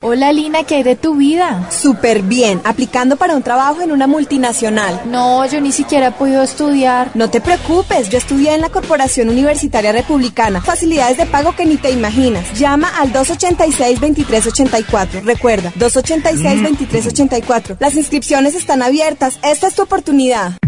Hola Lina, ¿qué hay de tu vida? Súper bien, aplicando para un trabajo en una multinacional. No, yo ni siquiera he podido estudiar. No te preocupes, yo estudié en la Corporación Universitaria Republicana. Facilidades de pago que ni te imaginas. Llama al 286-2384. Recuerda, 286-2384. Las inscripciones están abiertas. Esta es tu oportunidad.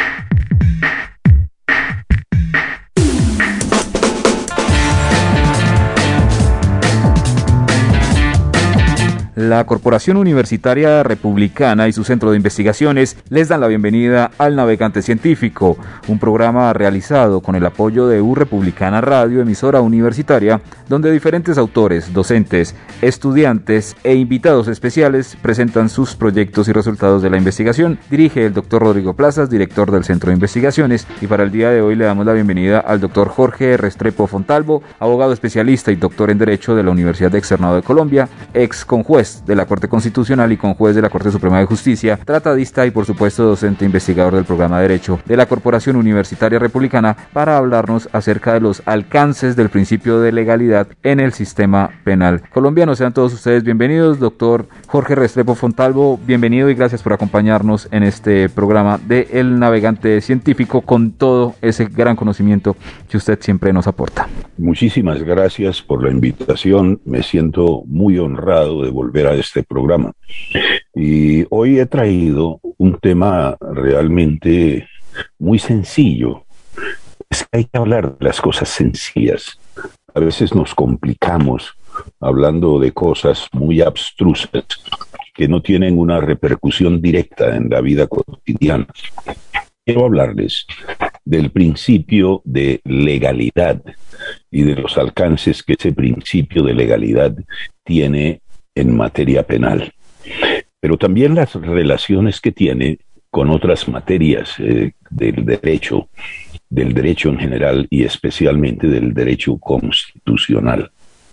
La Corporación Universitaria Republicana y su Centro de Investigaciones les dan la bienvenida al Navegante Científico, un programa realizado con el apoyo de U Republicana Radio, emisora universitaria, donde diferentes autores, docentes, estudiantes e invitados especiales presentan sus proyectos y resultados de la investigación. Dirige el Dr. Rodrigo Plazas, director del Centro de Investigaciones, y para el día de hoy le damos la bienvenida al Dr. Jorge Restrepo Fontalvo, abogado especialista y doctor en Derecho de la Universidad Externado de Colombia, ex conjuez de la Corte Constitucional y conjuez de la Corte Suprema de Justicia, tratadista y por supuesto docente investigador del programa de Derecho de la Corporación Universitaria Republicana, para hablarnos acerca de los alcances del principio de legalidad en el sistema penal colombiano. Sean todos ustedes bienvenidos. Doctor Jorge Restrepo Fontalvo, bienvenido y gracias por acompañarnos en este programa de El Navegante Científico, con todo ese gran conocimiento que usted siempre nos aporta. Muchísimas gracias por la invitación. Me siento muy honrado de volver a este programa. Y hoy he traído un tema realmente muy sencillo. Es que hay que hablar de las cosas sencillas. A veces nos complicamos hablando de cosas muy abstrusas que no tienen una repercusión directa en la vida cotidiana. Quiero hablarles del principio de legalidad y de los alcances que ese principio de legalidad tiene en materia penal, pero también las relaciones que tiene con otras materias del derecho en general y especialmente del derecho constitucional.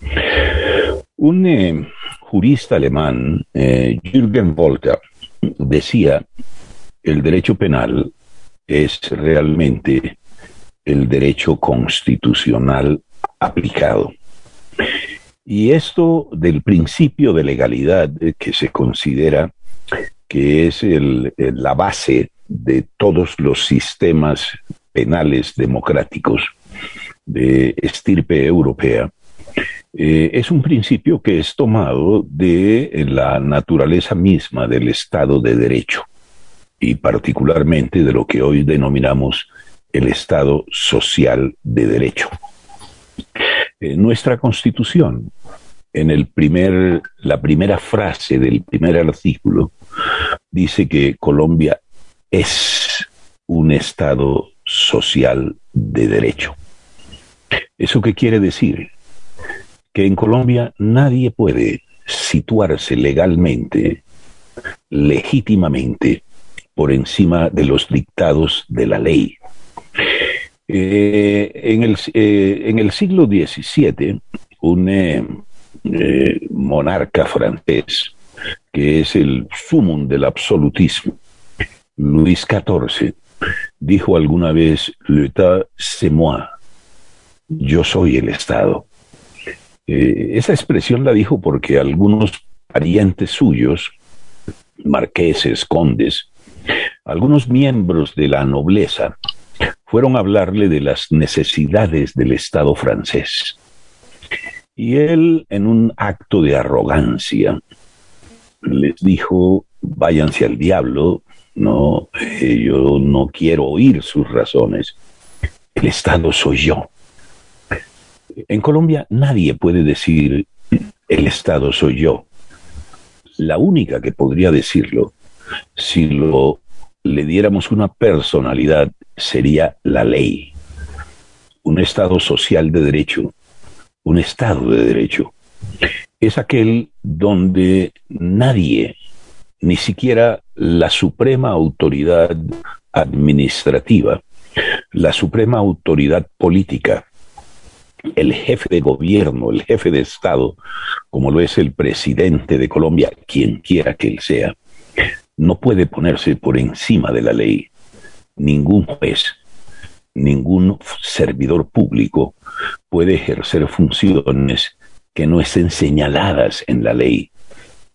Un jurista alemán, Jürgen Voltaire, decía: el derecho penal es realmente el derecho constitucional aplicado. Y esto del principio de legalidad, que se considera que es la base de todos los sistemas penales democráticos de estirpe europea, es un principio que es tomado de la naturaleza misma del Estado de Derecho y particularmente de lo que hoy denominamos el Estado social de Derecho. Nuestra Constitución, en la primera frase del primer artículo, dice que Colombia es un Estado social de derecho. ¿Eso qué quiere decir? Que en Colombia nadie puede situarse legalmente, legítimamente, por encima de los dictados de la ley. En el siglo XVII, un monarca francés, que es el sumum del absolutismo, Luis XIV, dijo alguna vez: «L'État, c'est moi», yo soy el Estado. Esa expresión la dijo porque algunos parientes suyos, marqueses, condes, algunos miembros de la nobleza, fueron a hablarle de las necesidades del Estado francés. Y él, en un acto de arrogancia, les dijo: váyanse al diablo, no, yo no quiero oír sus razones. El Estado soy yo. En Colombia nadie puede decir el Estado soy yo. La única que podría decirlo, si le diéramos una personalidad, sería la ley. Un Estado social de derecho, un Estado de derecho, es aquel donde nadie, ni siquiera la suprema autoridad administrativa, la suprema autoridad política, el jefe de gobierno, el jefe de Estado, como lo es el presidente de Colombia, quien quiera que él sea, no puede ponerse por encima de la ley. Ningún juez, ningún servidor público puede ejercer funciones que no estén señaladas en la ley.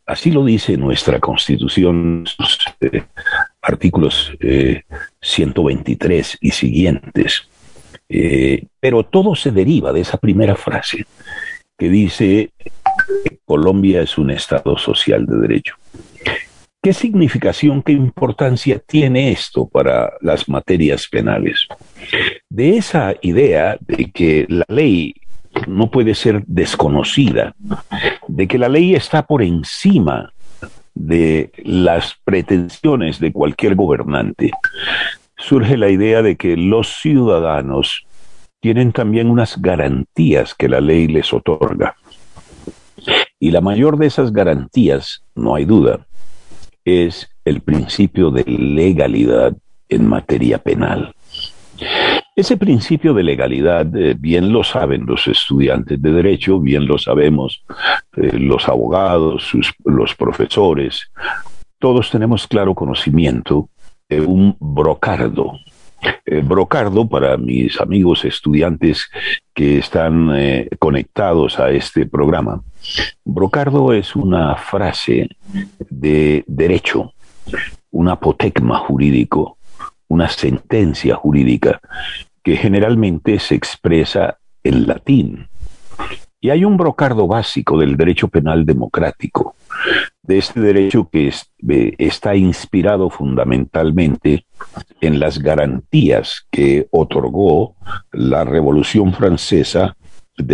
Así lo dice nuestra Constitución, sus artículos 123 y siguientes. Pero todo se deriva de esa primera frase que dice que Colombia es un Estado social de derecho. ¿Qué significación, qué importancia tiene esto para las materias penales? De esa idea de que la ley no puede ser desconocida, de que la ley está por encima de las pretensiones de cualquier gobernante, surge la idea de que los ciudadanos tienen también unas garantías que la ley les otorga. Y la mayor de esas garantías, no hay duda, es el principio de legalidad en materia penal. Ese principio de legalidad, bien lo saben los estudiantes de derecho, bien lo sabemos los abogados, los profesores, todos tenemos claro conocimiento de un brocardo. Brocardo, para mis amigos estudiantes que están conectados a este programa, brocardo es una frase de derecho, un apotegma jurídico, una sentencia jurídica que generalmente se expresa en latín. Y hay un brocardo básico del derecho penal democrático, de este derecho que está inspirado fundamentalmente en las garantías que otorgó la Revolución Francesa de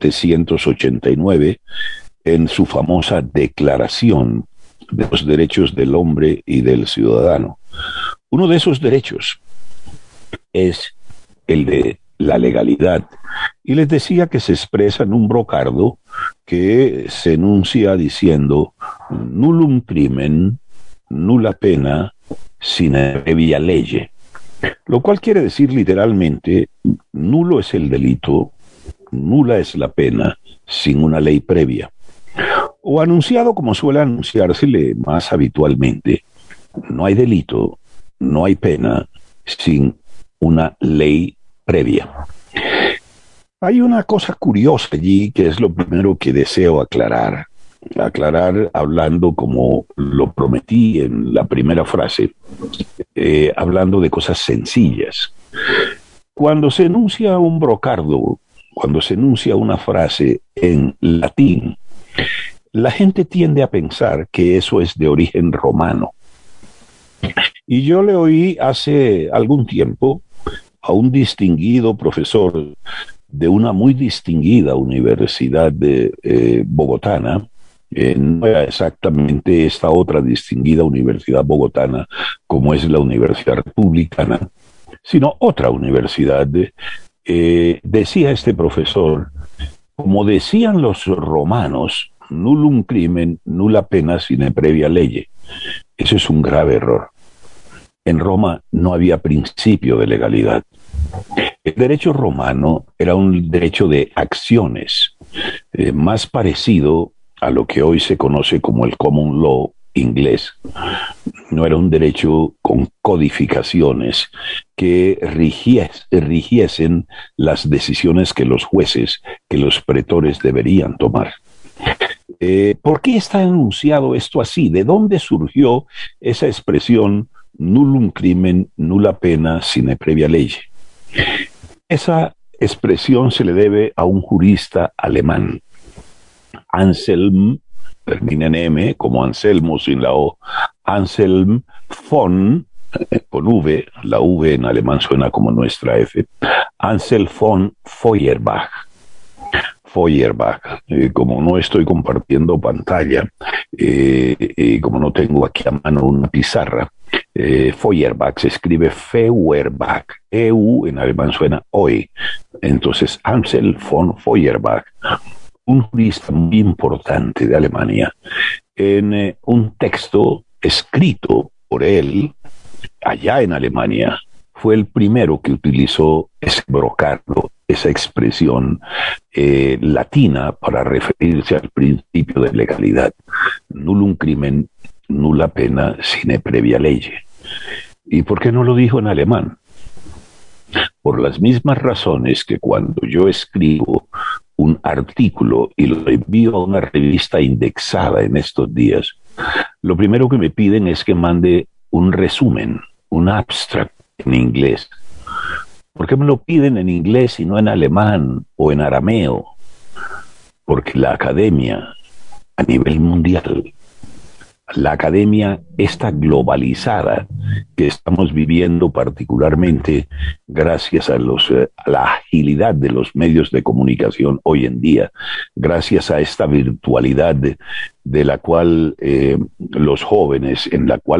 1789 en su famosa Declaración de los Derechos del Hombre y del Ciudadano. Uno de esos derechos es el de la legalidad. Y les decía que se expresa en un brocardo que se enuncia diciendo nullum crimen, nulla pena, sine previa lege. Lo cual quiere decir literalmente, nulo es el delito, nula es la pena, sin una ley previa. O anunciado como suele anunciársele más habitualmente, no hay delito, no hay pena, sin una ley previa. Hay una cosa curiosa allí que es lo primero que deseo aclarar hablando como lo prometí en la primera frase, hablando de cosas sencillas. Cuando se enuncia un brocardo, cuando se enuncia una frase en latín, la gente tiende a pensar que eso es de origen romano. Y yo le oí hace algún tiempo a un distinguido profesor de una muy distinguida universidad bogotana, no era exactamente esta otra distinguida universidad bogotana como es la Universidad Republicana, sino otra universidad. Decía este profesor, como decían los romanos, nullum crimen, nulla pena sine previa lege. Eso es un grave error. En Roma no había principio de legalidad. El derecho romano era un derecho de acciones, más parecido a lo que hoy se conoce como el common law inglés. No era un derecho con codificaciones que rigiesen las decisiones que los jueces, que los pretores deberían tomar. ¿Por qué está enunciado esto así? ¿De dónde surgió esa expresión nullum crimen, nulla pena, sine previa lege? Esa expresión se le debe a un jurista alemán, Anselm, termina en M, como Anselmo sin la O, Anselm von, con V, la V en alemán suena como nuestra F, Anselm von Feuerbach. Como no estoy compartiendo pantalla, como no tengo aquí a mano una pizarra, Feuerbach se escribe Feuerbach, EU en alemán suena OE, entonces Anselm von Feuerbach, un jurista muy importante de Alemania, en un texto escrito por él allá en Alemania, fue el primero que utilizó ese brocardo, esa expresión latina para referirse al principio de legalidad. Nullum crimen, nulla pena, sine previa lege. ¿Y por qué no lo dijo en alemán? Por las mismas razones que cuando yo escribo un artículo y lo envío a una revista indexada en estos días, lo primero que me piden es que mande un resumen, un abstract en inglés. ¿Por qué me lo piden en inglés y no en alemán o en arameo? Porque la academia, a nivel mundial, la academia está globalizada, que estamos viviendo particularmente gracias a la agilidad de los medios de comunicación hoy en día, gracias a esta virtualidad de la cual los jóvenes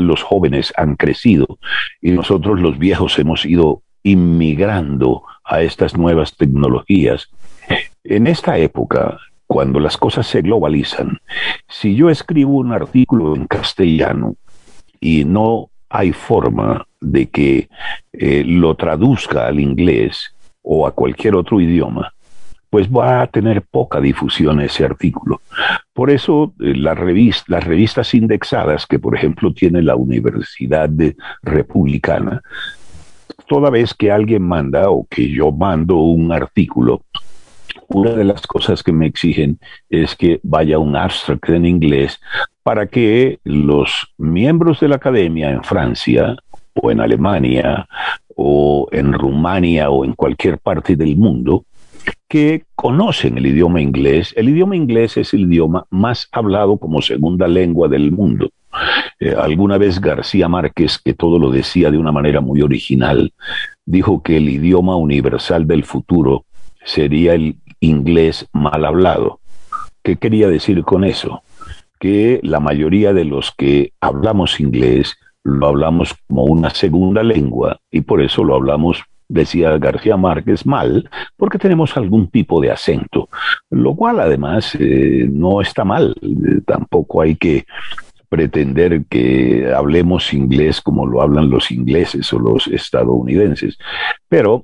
han crecido, y nosotros los viejos hemos ido inmigrando a estas nuevas tecnologías. En esta época, cuando las cosas se globalizan, si yo escribo un artículo en castellano y no hay forma de que lo traduzca al inglés o a cualquier otro idioma, pues va a tener poca difusión ese artículo. Por eso las revistas indexadas que, por ejemplo, tiene la Universidad Republicana, toda vez que alguien manda o que yo mando un artículo, una de las cosas que me exigen es que vaya un abstract en inglés para que los miembros de la academia en Francia o en Alemania o en Rumania o en cualquier parte del mundo que conocen el idioma inglés es el idioma más hablado como segunda lengua del mundo. Alguna vez García Márquez, que todo lo decía de una manera muy original, dijo que el idioma universal del futuro sería el inglés mal hablado. ¿Qué quería decir con eso? Que la mayoría de los que hablamos inglés lo hablamos como una segunda lengua y por eso lo hablamos, decía García Márquez, mal, porque tenemos algún tipo de acento, lo cual además no está mal. Tampoco hay que pretender que hablemos inglés como lo hablan los ingleses o los estadounidenses, pero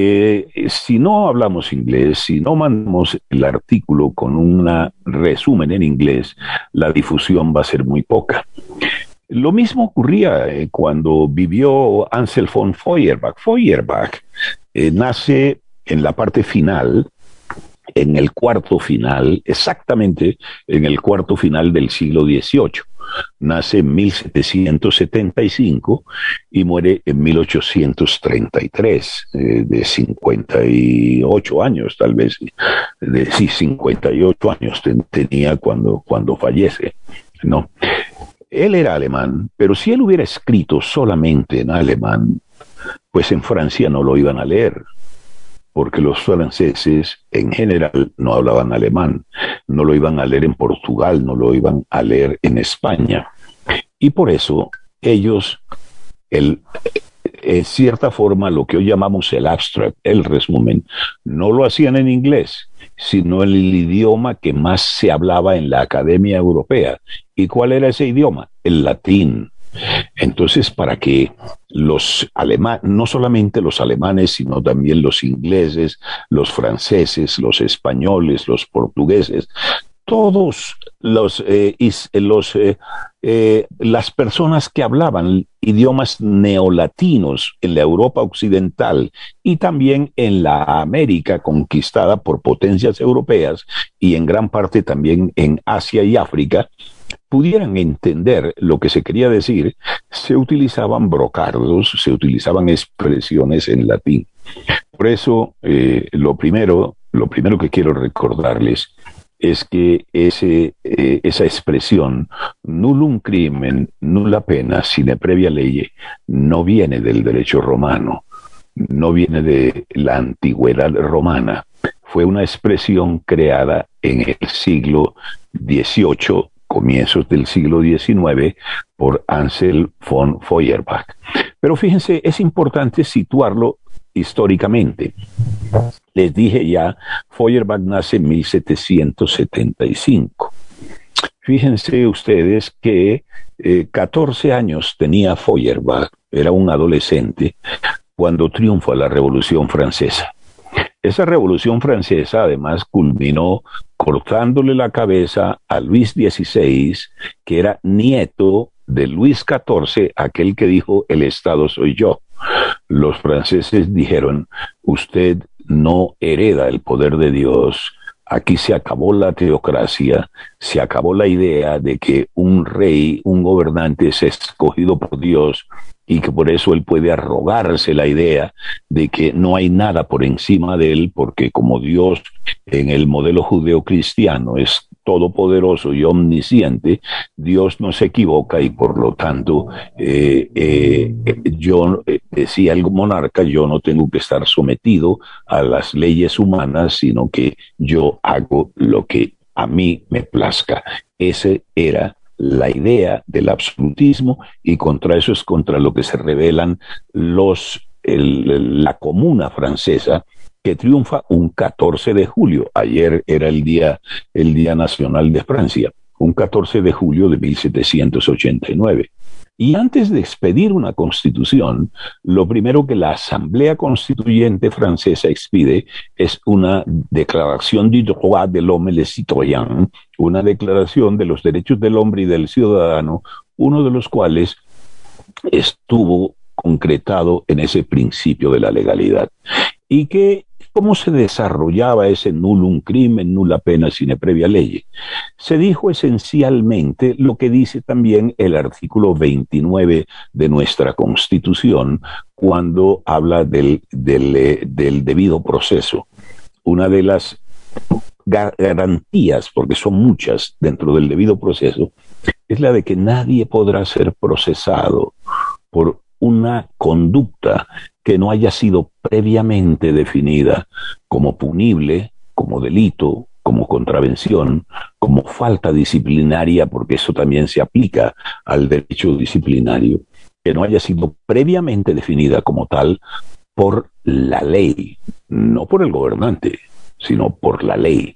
si no hablamos inglés, si no mandamos el artículo con un resumen en inglés, la difusión va a ser muy poca. Lo mismo ocurría cuando vivió Ansel von Feuerbach. Feuerbach nace en la parte final, en el cuarto final, exactamente en el cuarto final del siglo XVIII. Nace en 1775 y muere en 1833, de 58 años tal vez, 58 años tenía cuando fallece, ¿no? Él era alemán, pero si él hubiera escrito solamente en alemán, pues en Francia no lo iban a leer, porque los franceses en general no hablaban alemán, no lo iban a leer en Portugal, no lo iban a leer en España. Y por eso ellos, en cierta forma, lo que hoy llamamos el abstract, el resumen, no lo hacían en inglés, sino en el idioma que más se hablaba en la Academia Europea. ¿Y cuál era ese idioma? El latín. Entonces, para que los alemanes, no solamente los alemanes, sino también los ingleses, los franceses, los españoles, los portugueses, todos las personas que hablaban idiomas neolatinos en la Europa occidental y también en la América conquistada por potencias europeas y en gran parte también en Asia y África, pudieran entender lo que se quería decir, se utilizaban brocardos, se utilizaban expresiones en latín. Por eso, lo primero que quiero recordarles es que esa expresión, nullum crimen, nulla pena, sine previa ley, no viene del derecho romano, no viene de la antigüedad romana. Fue una expresión creada en el siglo XVIII, comienzos del siglo XIX, por Ansel von Feuerbach. Pero fíjense, es importante situarlo históricamente. Les dije ya, Feuerbach nace en 1775. Fíjense ustedes que 14 años tenía Feuerbach, era un adolescente, cuando triunfa la Revolución Francesa. Esa Revolución Francesa además culminó cortándole la cabeza a Luis XVI, que era nieto de Luis XIV, aquel que dijo el Estado soy yo. Los franceses dijeron, usted no hereda el poder de Dios, aquí se acabó la teocracia, se acabó la idea de que un rey, un gobernante es escogido por Dios y que por eso él puede arrogarse la idea de que no hay nada por encima de él, porque como Dios en el modelo judeocristiano es todopoderoso y omnisciente, Dios no se equivoca y por lo tanto decía el monarca, yo no tengo que estar sometido a las leyes humanas, sino que yo hago lo que a mí me plazca. Ese era la idea del absolutismo y contra eso es contra lo que se rebelan la Comuna francesa, que triunfa un 14 de julio. Ayer era el Día Nacional de Francia, un 14 de julio de 1789. Y antes de expedir una constitución, lo primero que la Asamblea Constituyente francesa expide es una declaración du droit de l'homme et le citoyen, una declaración de los derechos del hombre y del ciudadano, uno de los cuales estuvo concretado en ese principio de la legalidad. Y que cómo se desarrollaba ese nullum crimen, nulla pena sine previa ley. Se dijo esencialmente lo que dice también el artículo 29 de nuestra Constitución cuando habla del debido proceso. Una de las garantías, porque son muchas dentro del debido proceso, es la de que nadie podrá ser procesado por una conducta que no haya sido previamente definida como punible, como delito, como contravención, como falta disciplinaria, porque eso también se aplica al derecho disciplinario, que no haya sido previamente definida como tal por la ley, no por el gobernante, sino por la ley.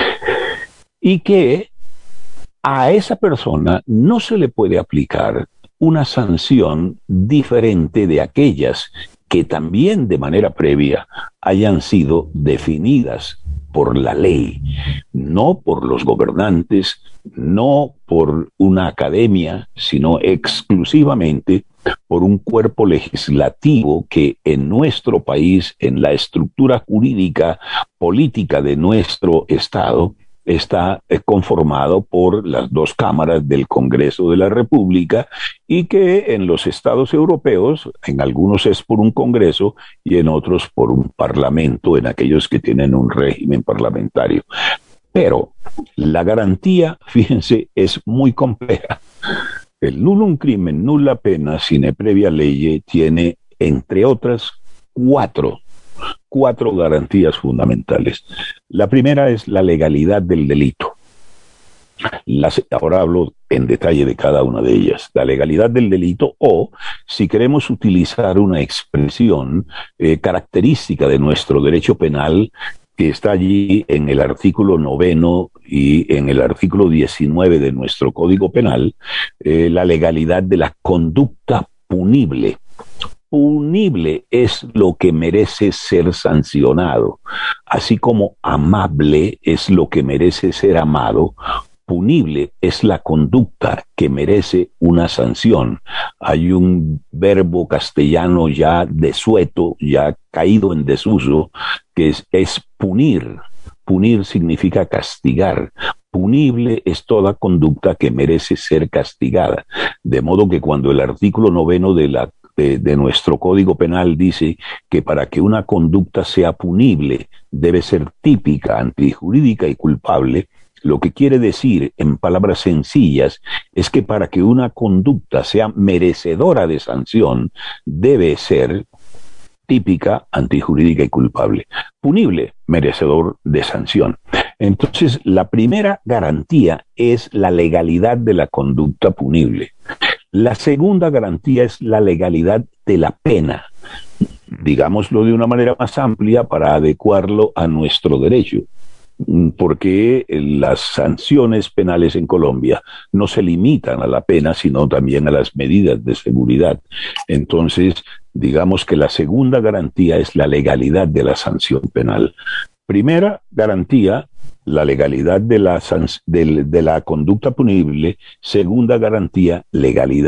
Y que a esa persona no se le puede aplicar una sanción diferente de aquellas que también de manera previa hayan sido definidas por la ley, no por los gobernantes, no por una academia, sino exclusivamente por un cuerpo legislativo que en nuestro país, en la estructura jurídica política de nuestro Estado, está conformado por las dos cámaras del Congreso de la República y que en los estados europeos, en algunos es por un Congreso y en otros por un Parlamento, en aquellos que tienen un régimen parlamentario. Pero la garantía, fíjense, es muy compleja. El nullum crimen, nulla pena, sine previa ley, tiene, entre otras, cuatro garantías fundamentales. La primera es la legalidad del delito. Ahora hablo en detalle de cada una de ellas. La legalidad del delito, o si queremos utilizar una expresión característica de nuestro derecho penal, que está allí en el artículo 9 y en el artículo 19 de nuestro Código Penal, la legalidad de la conducta punible. Punible es lo que merece ser sancionado, así como amable es lo que merece ser amado. Punible es la conducta que merece una sanción. Hay un verbo castellano ya desueto, ya caído en desuso, que es punir. Punir significa castigar. Punible es toda conducta que merece ser castigada. De modo que cuando el artículo 9 de nuestro Código Penal dice que para que una conducta sea punible debe ser típica, antijurídica y culpable, lo que quiere decir, en palabras sencillas, es que para que una conducta sea merecedora de sanción, debe ser típica, antijurídica y culpable. Punible, merecedor de sanción. Entonces, la primera garantía es la legalidad de la conducta punible. La segunda garantía es la legalidad de la pena, digámoslo de una manera más amplia para adecuarlo a nuestro derecho, porque las sanciones penales en Colombia no se limitan a la pena, sino también a las medidas de seguridad. Entonces, digamos que la segunda garantía es la legalidad de la sanción penal. Primera garantía, la legalidad de la conducta punible. Segunda garantía, legalidad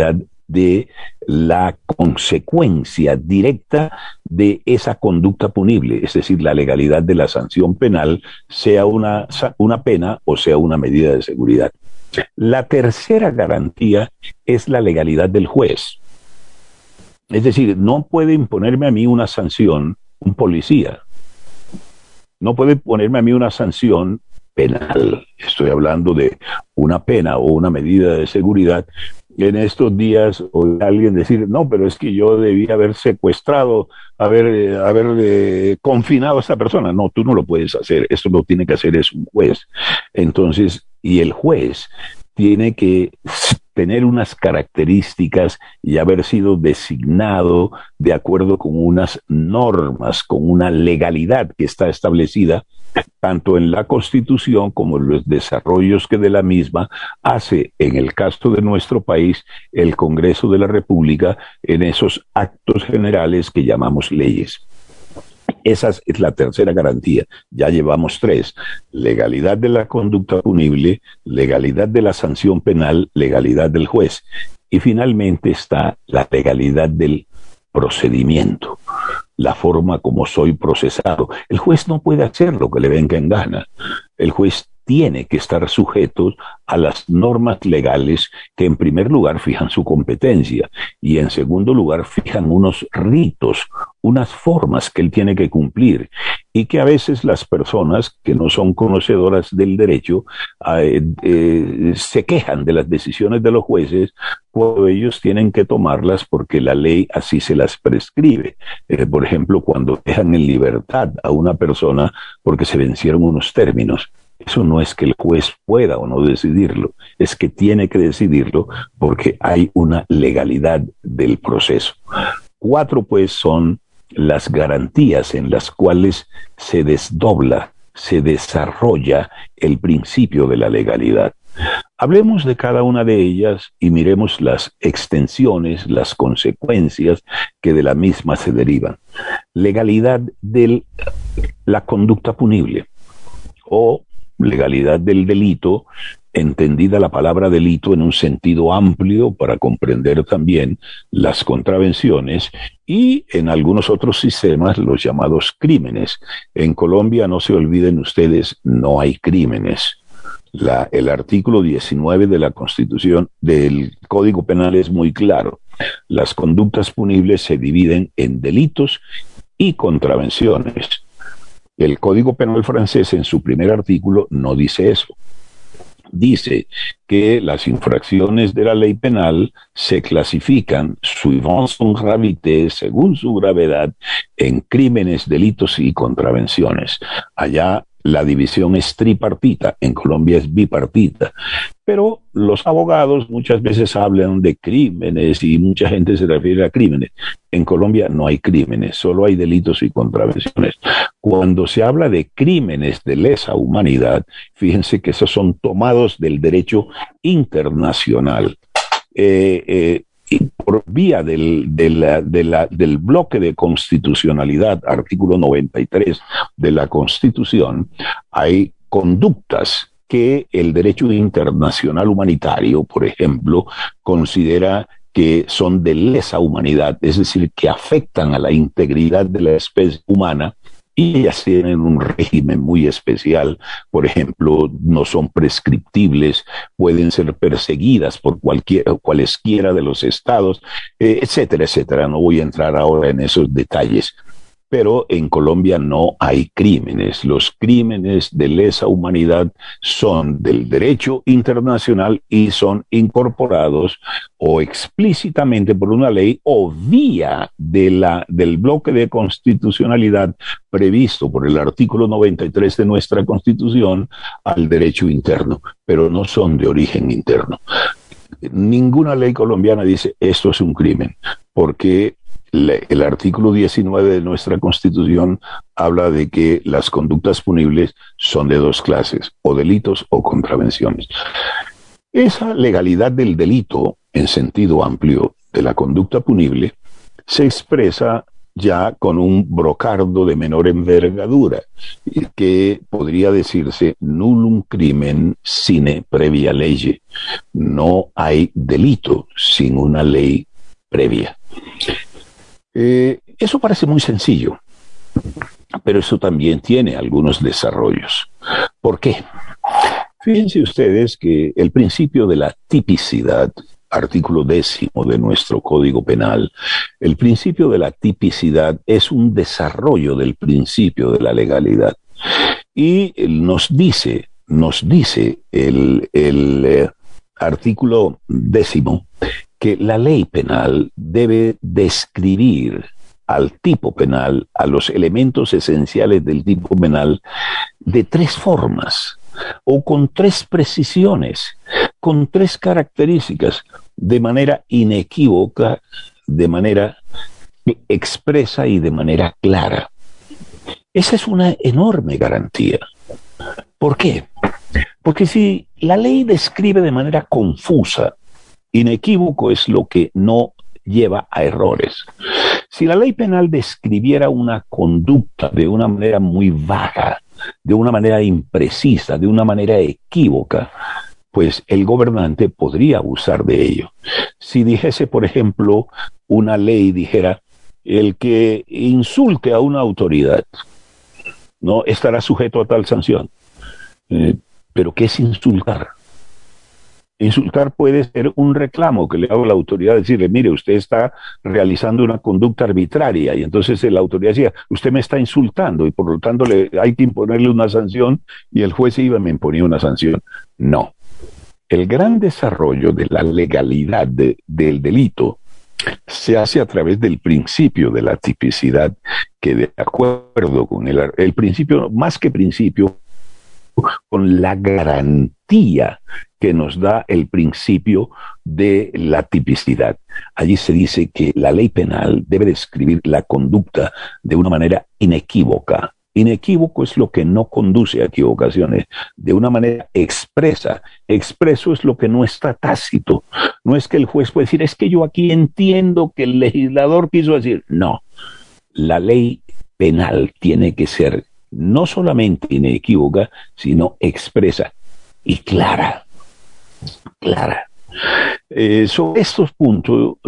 de la consecuencia directa de esa conducta punible, es decir, la legalidad de la sanción penal, sea una pena o sea una medida de seguridad. La tercera garantía es la legalidad del juez. Es decir, no puede imponerme a mí una sanción un policía. No puede ponerme a mí una sanción penal. Estoy hablando de una pena o una medida de seguridad. En estos días oí a alguien decir, no, pero es que yo debía haber secuestrado, haber confinado a esta persona. No, tú no lo puedes hacer. Esto lo tiene que hacer es un juez. Entonces, y el juez tiene que tener unas características y haber sido designado de acuerdo con unas normas, con una legalidad que está establecida tanto en la Constitución como en los desarrollos que de la misma hace, en el caso de nuestro país, el Congreso de la República en esos actos generales que llamamos leyes. Esa es la tercera garantía. Ya llevamos 3. Legalidad de la conducta punible, legalidad de la sanción penal, legalidad del juez. Y finalmente está la legalidad del procedimiento, la forma como soy procesado. El juez no puede hacer lo que le venga en gana. El juez tiene que estar sujeto a las normas legales que en primer lugar fijan su competencia y en segundo lugar fijan unos ritos, unas formas que él tiene que cumplir y que a veces las personas que no son conocedoras del derecho se quejan de las decisiones de los jueces cuando ellos tienen que tomarlas porque la ley así se las prescribe. Por ejemplo, cuando dejan en libertad a una persona porque se vencieron unos términos. Eso no es que el juez pueda o no decidirlo, es que tiene que decidirlo porque hay una legalidad del proceso. 4, pues, son las garantías en las cuales se desdobla, se desarrolla el principio de la legalidad. Hablemos de cada una de ellas y miremos las extensiones, las consecuencias que de la misma se derivan. Legalidad de la conducta punible o legalidad del delito, entendida la palabra delito en un sentido amplio para comprender también las contravenciones y en algunos otros sistemas los llamados crímenes. En Colombia, no se olviden ustedes, no hay crímenes. El artículo 19 de la Constitución del Código Penal es muy claro. Las conductas punibles se dividen en delitos y contravenciones. El Código Penal francés en su primer artículo no dice eso. Dice que las infracciones de la ley penal se clasifican suivant son gravité, según su gravedad, en crímenes, delitos y contravenciones. Allá la división es tripartita, en Colombia es bipartita. Pero los abogados muchas veces hablan de crímenes y mucha gente se refiere a crímenes. En Colombia no hay crímenes, solo hay delitos y contravenciones. Cuando se habla de crímenes de lesa humanidad, fíjense que esos son tomados del derecho internacional. Y por vía del bloque de constitucionalidad, artículo 93 de la Constitución, hay conductas que el derecho internacional humanitario, por ejemplo, considera que son de lesa humanidad, es decir, que afectan a la integridad de la especie humana, y ellas tienen un régimen muy especial. Por ejemplo, no son prescriptibles, pueden ser perseguidas por cualesquiera de los estados, etcétera, etcétera. No voy a entrar ahora en esos detalles. Pero en Colombia no hay crímenes. Los crímenes de lesa humanidad son del derecho internacional y son incorporados o explícitamente por una ley o vía del bloque de constitucionalidad previsto por el artículo 93 de nuestra Constitución al derecho interno, pero no son de origen interno. Ninguna ley colombiana dice esto es un crimen, porque el artículo 19 de nuestra Constitución habla de que las conductas punibles son de 2 clases, o delitos o contravenciones. Esa legalidad del delito, en sentido amplio, de la conducta punible, se expresa ya con un brocardo de menor envergadura, que podría decirse nullum crimen sine previa lege. No hay delito sin una ley previa. Eso parece muy sencillo, pero eso también tiene algunos desarrollos. ¿Por qué? Fíjense ustedes que el principio de la tipicidad, artículo 10 de nuestro Código Penal, el principio de la tipicidad es un desarrollo del principio de la legalidad. Y nos dice el artículo 10 que la ley penal debe describir al tipo penal, a los elementos esenciales del tipo penal, de 3 formas, o con 3 precisiones, con 3 características, de manera inequívoca, de manera expresa y de manera clara. Esa es una enorme garantía. ¿Por qué? Porque si la ley describe de manera confusa, inequívoco es lo que no lleva a errores. Si la ley penal describiera una conducta de una manera muy vaga, de una manera imprecisa, de una manera equívoca, pues el gobernante podría abusar de ello. Si dijese, por ejemplo, una ley dijera, el que insulte a una autoridad no estará sujeto a tal sanción. ¿Pero qué es insultar? Insultar puede ser un reclamo que le hago a la autoridad, decirle, mire, usted está realizando una conducta arbitraria, y entonces la autoridad decía, usted me está insultando y por lo tanto hay que imponerle una sanción, y el juez iba y me imponía una sanción. No. El gran desarrollo de la legalidad del delito se hace a través del principio de la tipicidad, que de acuerdo con el principio, más que principio, con la garantía que nos da el principio de la tipicidad. Allí se dice que la ley penal debe describir la conducta de una manera inequívoca. Inequívoco es lo que no conduce a equivocaciones, de una manera expresa. Expreso es lo que no está tácito. No es que el juez puede decir, es que yo aquí entiendo que el legislador quiso decir. No, la ley penal tiene que ser no solamente inequívoca, sino expresa y clara. Clara. Sobre estos puntos,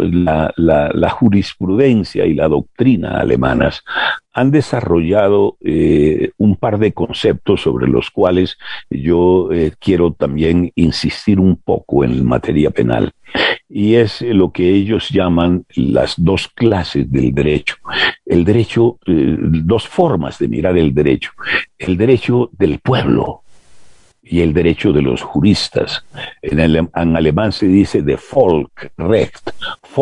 la jurisprudencia y la doctrina alemanas han desarrollado un par de conceptos sobre los cuales yo quiero también insistir un poco en materia penal. Y es lo que ellos llaman las 2 clases del derecho. El derecho, 2 formas de mirar el derecho. El derecho del pueblo y el derecho de los juristas. En alemán se dice de Volksrecht.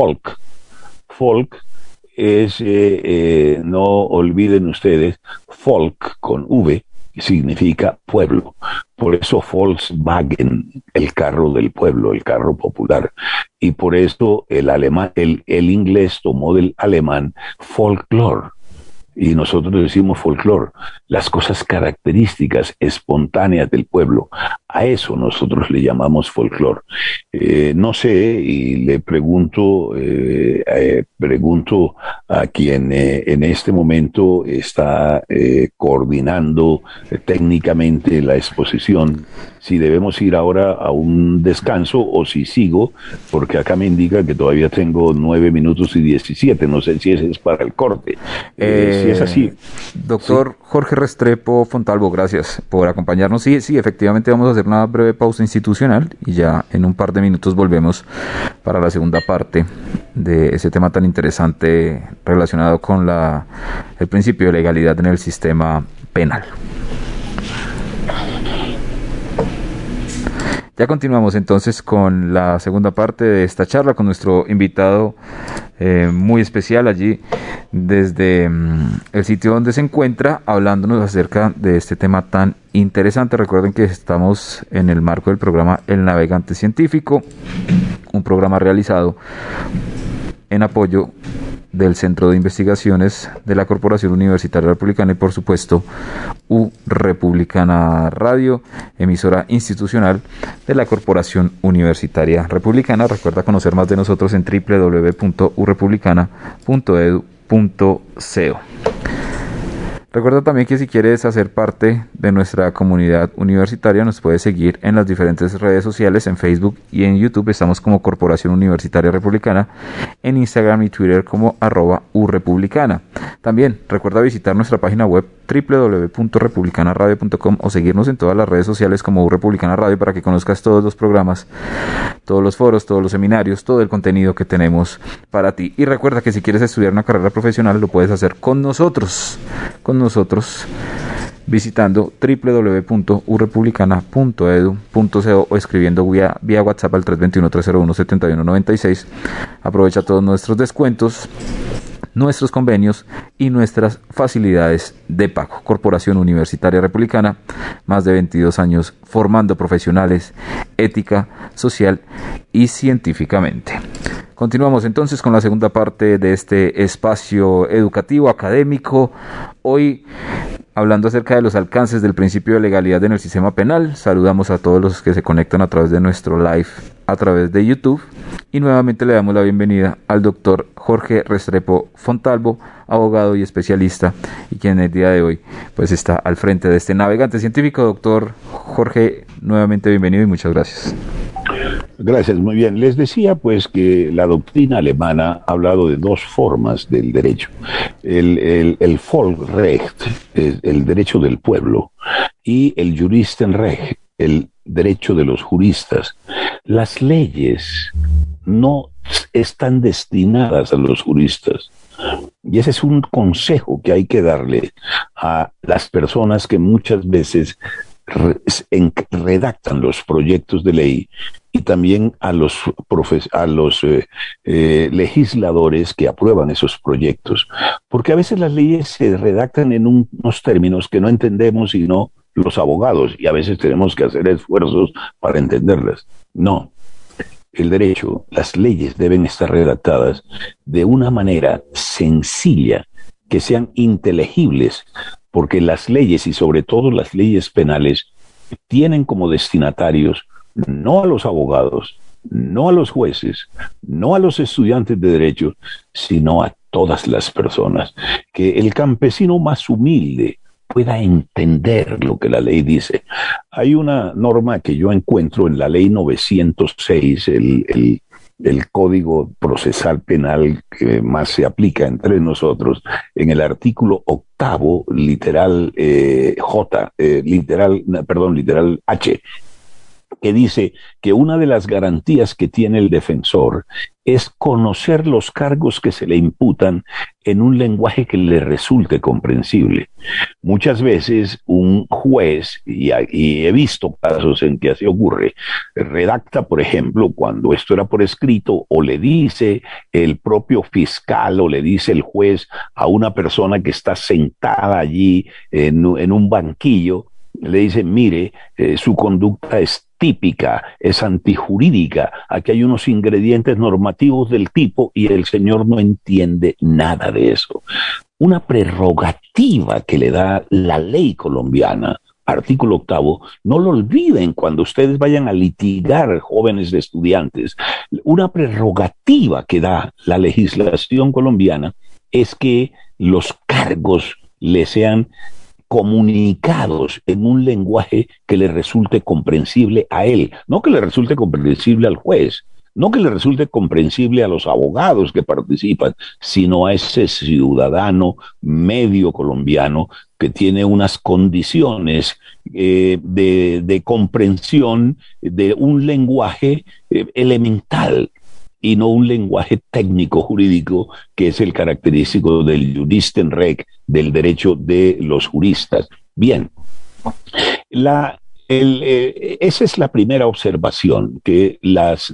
Volk es, no olviden ustedes, Volk con V significa pueblo. Por eso Volkswagen, el carro del pueblo, el carro popular. Y por eso el inglés tomó del alemán folklore. Y nosotros decimos folclore, las cosas características, espontáneas del pueblo. A eso nosotros le llamamos folclore. No sé, y le pregunto a quien en este momento está coordinando técnicamente la exposición, si debemos ir ahora a un descanso o si sigo, porque acá me indica que todavía tengo 9 minutos y 17, no sé si ese es para el corte. Si es así. Doctor ¿sí? Jorge Restrepo Fontalvo, gracias por acompañarnos. Sí, efectivamente vamos a hacer una breve pausa institucional y ya en un par de minutos volvemos para la segunda parte de ese tema tan interesante relacionado con el principio de legalidad en el sistema penal. Ya continuamos entonces con la segunda parte de esta charla con nuestro invitado muy especial allí desde el sitio donde se encuentra, hablándonos acerca de este tema tan interesante. Recuerden que estamos en el marco del programa El Navegante Científico, un programa realizado en apoyo del Centro de Investigaciones de la Corporación Universitaria Republicana y por supuesto U Republicana Radio, emisora institucional de la Corporación Universitaria Republicana. Recuerda conocer más de nosotros en www.urepublicana.edu Recuerda también que si quieres hacer parte de nuestra comunidad universitaria, nos puedes seguir en las diferentes redes sociales, en Facebook y en YouTube. Estamos como Corporación Universitaria Republicana, en Instagram y Twitter como @urepublicana. También recuerda visitar nuestra página web www.republicanaradio.com o seguirnos en todas las redes sociales como Republicana Radio para que conozcas todos los programas, todos los foros, todos los seminarios, todo el contenido que tenemos para ti. Y recuerda que si quieres estudiar una carrera profesional lo puedes hacer con nosotros visitando www.urepublicana.edu.co o escribiendo vía WhatsApp al 321-301-7196. Aprovecha todos nuestros descuentos, nuestros convenios y nuestras facilidades de pago. Corporación Universitaria Republicana, más de 22 años formando profesionales, ética, social y científicamente. Continuamos entonces con la segunda parte de este espacio educativo, académico. Hoy hablando acerca de los alcances del principio de legalidad en el sistema penal. Saludamos a todos los que se conectan a través de nuestro live a través de YouTube. Y nuevamente le damos la bienvenida al doctor Jorge Restrepo Fontalvo, abogado y especialista, y quien el día de hoy pues está al frente de este navegante científico. Doctor Jorge, nuevamente bienvenido y muchas gracias. Gracias, muy bien. Les decía pues que la doctrina alemana ha hablado de dos formas del derecho. El Volksrecht, el derecho del pueblo, y el Juristenrecht, el derecho de los juristas. Las leyes no están destinadas a los juristas. Y ese es un consejo que hay que darle a las personas que muchas veces redactan los proyectos de ley, y también a los legisladores que aprueban esos proyectos, porque a veces las leyes se redactan en unos términos que no entendemos sino los abogados, y a veces tenemos que hacer esfuerzos para entenderlas. No, el derecho, las leyes deben estar redactadas de una manera sencilla, que sean inteligibles, porque las leyes, y sobre todo las leyes penales, tienen como destinatarios no a los abogados, no a los jueces, no a los estudiantes de derecho, sino a todas las personas. Que el campesino más humilde pueda entender lo que la ley dice. Hay una norma que yo encuentro en la ley 906, el Código Procesal Penal que más se aplica entre nosotros, en el artículo 8º, literal literal H, que dice que una de las garantías que tiene el defensor es conocer los cargos que se le imputan en un lenguaje que le resulte comprensible. Muchas veces un juez, y he visto casos en que así ocurre, redacta, por ejemplo, cuando esto era por escrito, o le dice el propio fiscal o le dice el juez a una persona que está sentada allí en un banquillo, le dice, mire, su conducta es típica, es antijurídica, aquí hay unos ingredientes normativos del tipo, y el señor no entiende nada de eso. Una prerrogativa que le da la ley colombiana, artículo 8º, no lo olviden cuando ustedes vayan a litigar, jóvenes de estudiantes. Una prerrogativa que da la legislación colombiana es que los cargos le sean comunicados en un lenguaje que le resulte comprensible a él, no que le resulte comprensible al juez, no que le resulte comprensible a los abogados que participan, sino a ese ciudadano medio colombiano que tiene unas condiciones de comprensión de un lenguaje elemental, y no un lenguaje técnico jurídico que es el característico del Juristenrecht, del derecho de los juristas. Bien, esa es la primera observación, que las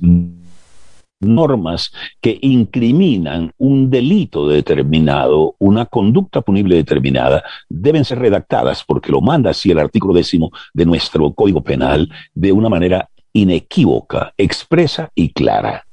normas que incriminan un delito determinado, una conducta punible determinada, deben ser redactadas, porque lo manda así el artículo 10 de nuestro Código Penal, de una manera inequívoca, expresa y clara,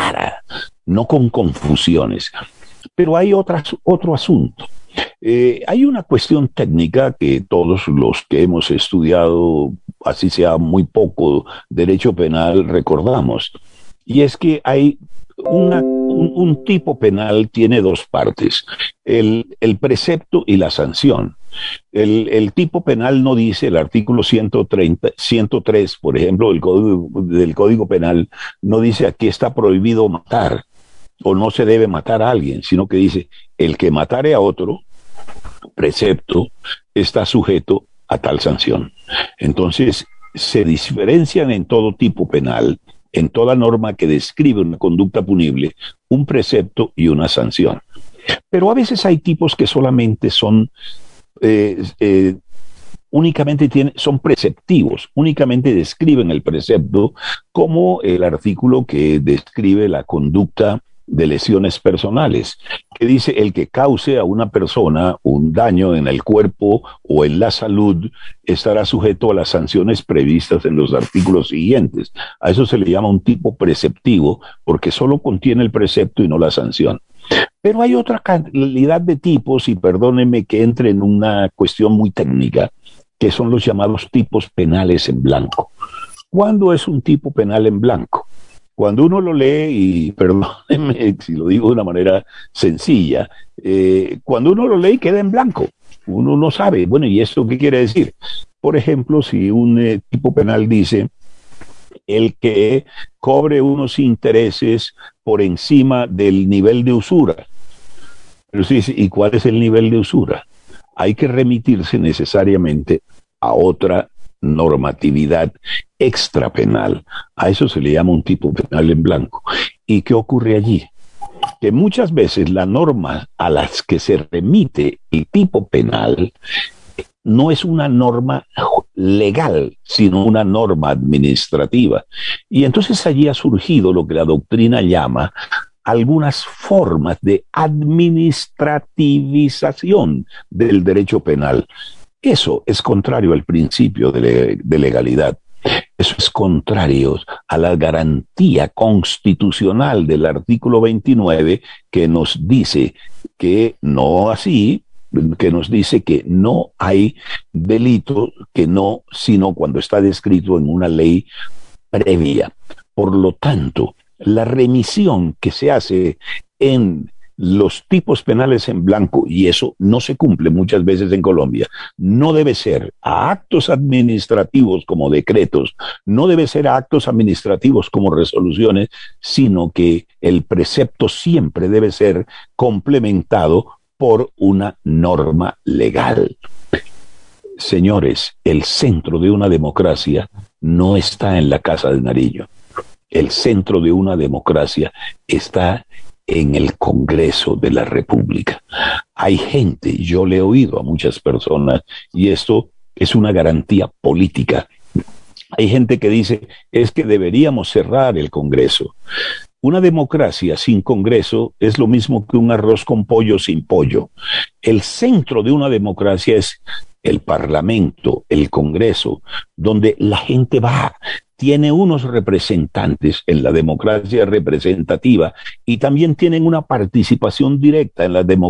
no con confusiones. Pero hay otro asunto. Hay una cuestión técnica que todos los que hemos estudiado, así sea muy poco, derecho penal, recordamos. y es que hay un tipo penal tiene dos partes, el precepto y la sanción. El tipo penal no dice, el artículo 103, por ejemplo, del Código Penal, no dice aquí está prohibido matar o no se debe matar a alguien, sino que dice el que matare a otro, precepto, está sujeto a tal sanción. Entonces, se diferencian en todo tipo penal, en toda norma que describe una conducta punible, un precepto y una sanción. Pero a veces hay tipos que solamente son son preceptivos, únicamente describen el precepto, como el artículo que describe la conducta de lesiones personales, que dice el que cause a una persona un daño en el cuerpo o en la salud estará sujeto a las sanciones previstas en los artículos siguientes. A eso se le llama un tipo preceptivo, porque solo contiene el precepto y no la sanción. Pero hay otra calidad de tipos, y perdónenme que entre en una cuestión muy técnica, que son los llamados tipos penales en blanco. ¿Cuándo es un tipo penal en blanco? Cuando uno lo lee, y perdónenme si lo digo de una manera sencilla, cuando uno lo lee queda en blanco. Uno no sabe, bueno, ¿y esto qué quiere decir? Por ejemplo, si un tipo penal dice el que cobre unos intereses por encima del nivel de usura. Pero sí, ¿y cuál es el nivel de usura? Hay que remitirse necesariamente a otra normatividad extrapenal. A eso se le llama un tipo penal en blanco. ¿Y qué ocurre allí? Que muchas veces la norma a las que se remite el tipo penal no es una norma legal, sino una norma administrativa. Y entonces allí ha surgido lo que la doctrina llama algunas formas de administrativización del derecho penal. Eso es contrario al principio de legalidad. Eso es contrario a la garantía constitucional del artículo 29, que nos dice que no así, que nos dice que no hay delito que no, sino cuando está descrito en una ley previa. Por lo tanto, la remisión que se hace en los tipos penales en blanco, y eso no se cumple muchas veces en Colombia, no debe ser a actos administrativos como decretos, no debe ser a actos administrativos como resoluciones, sino que el precepto siempre debe ser complementado por una norma legal. Señores, el centro de una democracia no está en la Casa de Nariño. El centro de una democracia está en el Congreso de la República. Hay gente, yo le he oído a muchas personas, y esto es una garantía política. Hay gente que dice, es que deberíamos cerrar el Congreso. Una democracia sin Congreso es lo mismo que un arroz con pollo sin pollo. El centro de una democracia es el Parlamento, el Congreso, donde la gente va, tiene unos representantes en la democracia representativa y también tienen una participación directa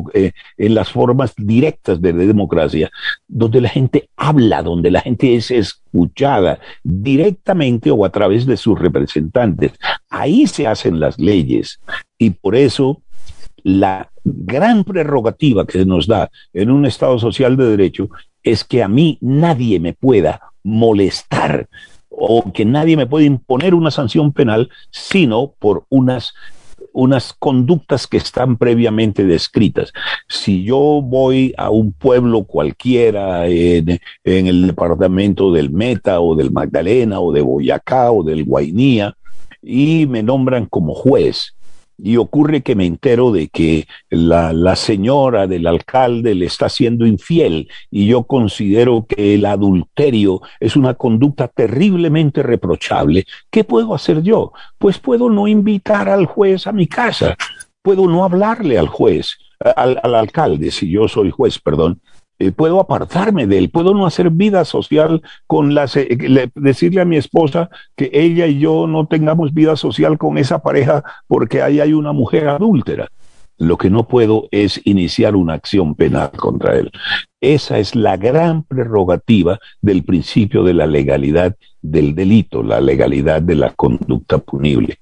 en las formas directas de la democracia, donde la gente habla, donde la gente es escuchada directamente o a través de sus representantes. Ahí se hacen las leyes, y por eso la gran prerrogativa que nos da en un Estado social de derecho es que a mí nadie me pueda molestar o que nadie me pueda imponer una sanción penal, sino por unas conductas que están previamente descritas. Si yo voy a un pueblo cualquiera en el departamento del Meta o del Magdalena o de Boyacá o del Guainía y me nombran como juez, y ocurre que me entero de que la señora del alcalde le está siendo infiel, y yo considero que el adulterio es una conducta terriblemente reprochable, ¿qué puedo hacer yo? Pues puedo no invitar al juez a mi casa, puedo no hablarle al juez, al alcalde, si yo soy juez, perdón. Puedo apartarme de él, puedo no hacer vida social con decirle a mi esposa que ella y yo no tengamos vida social con esa pareja porque ahí hay una mujer adúltera. Lo que no puedo es iniciar una acción penal contra él. Esa es la gran prerrogativa del principio de la legalidad del delito, la legalidad de la conducta punible.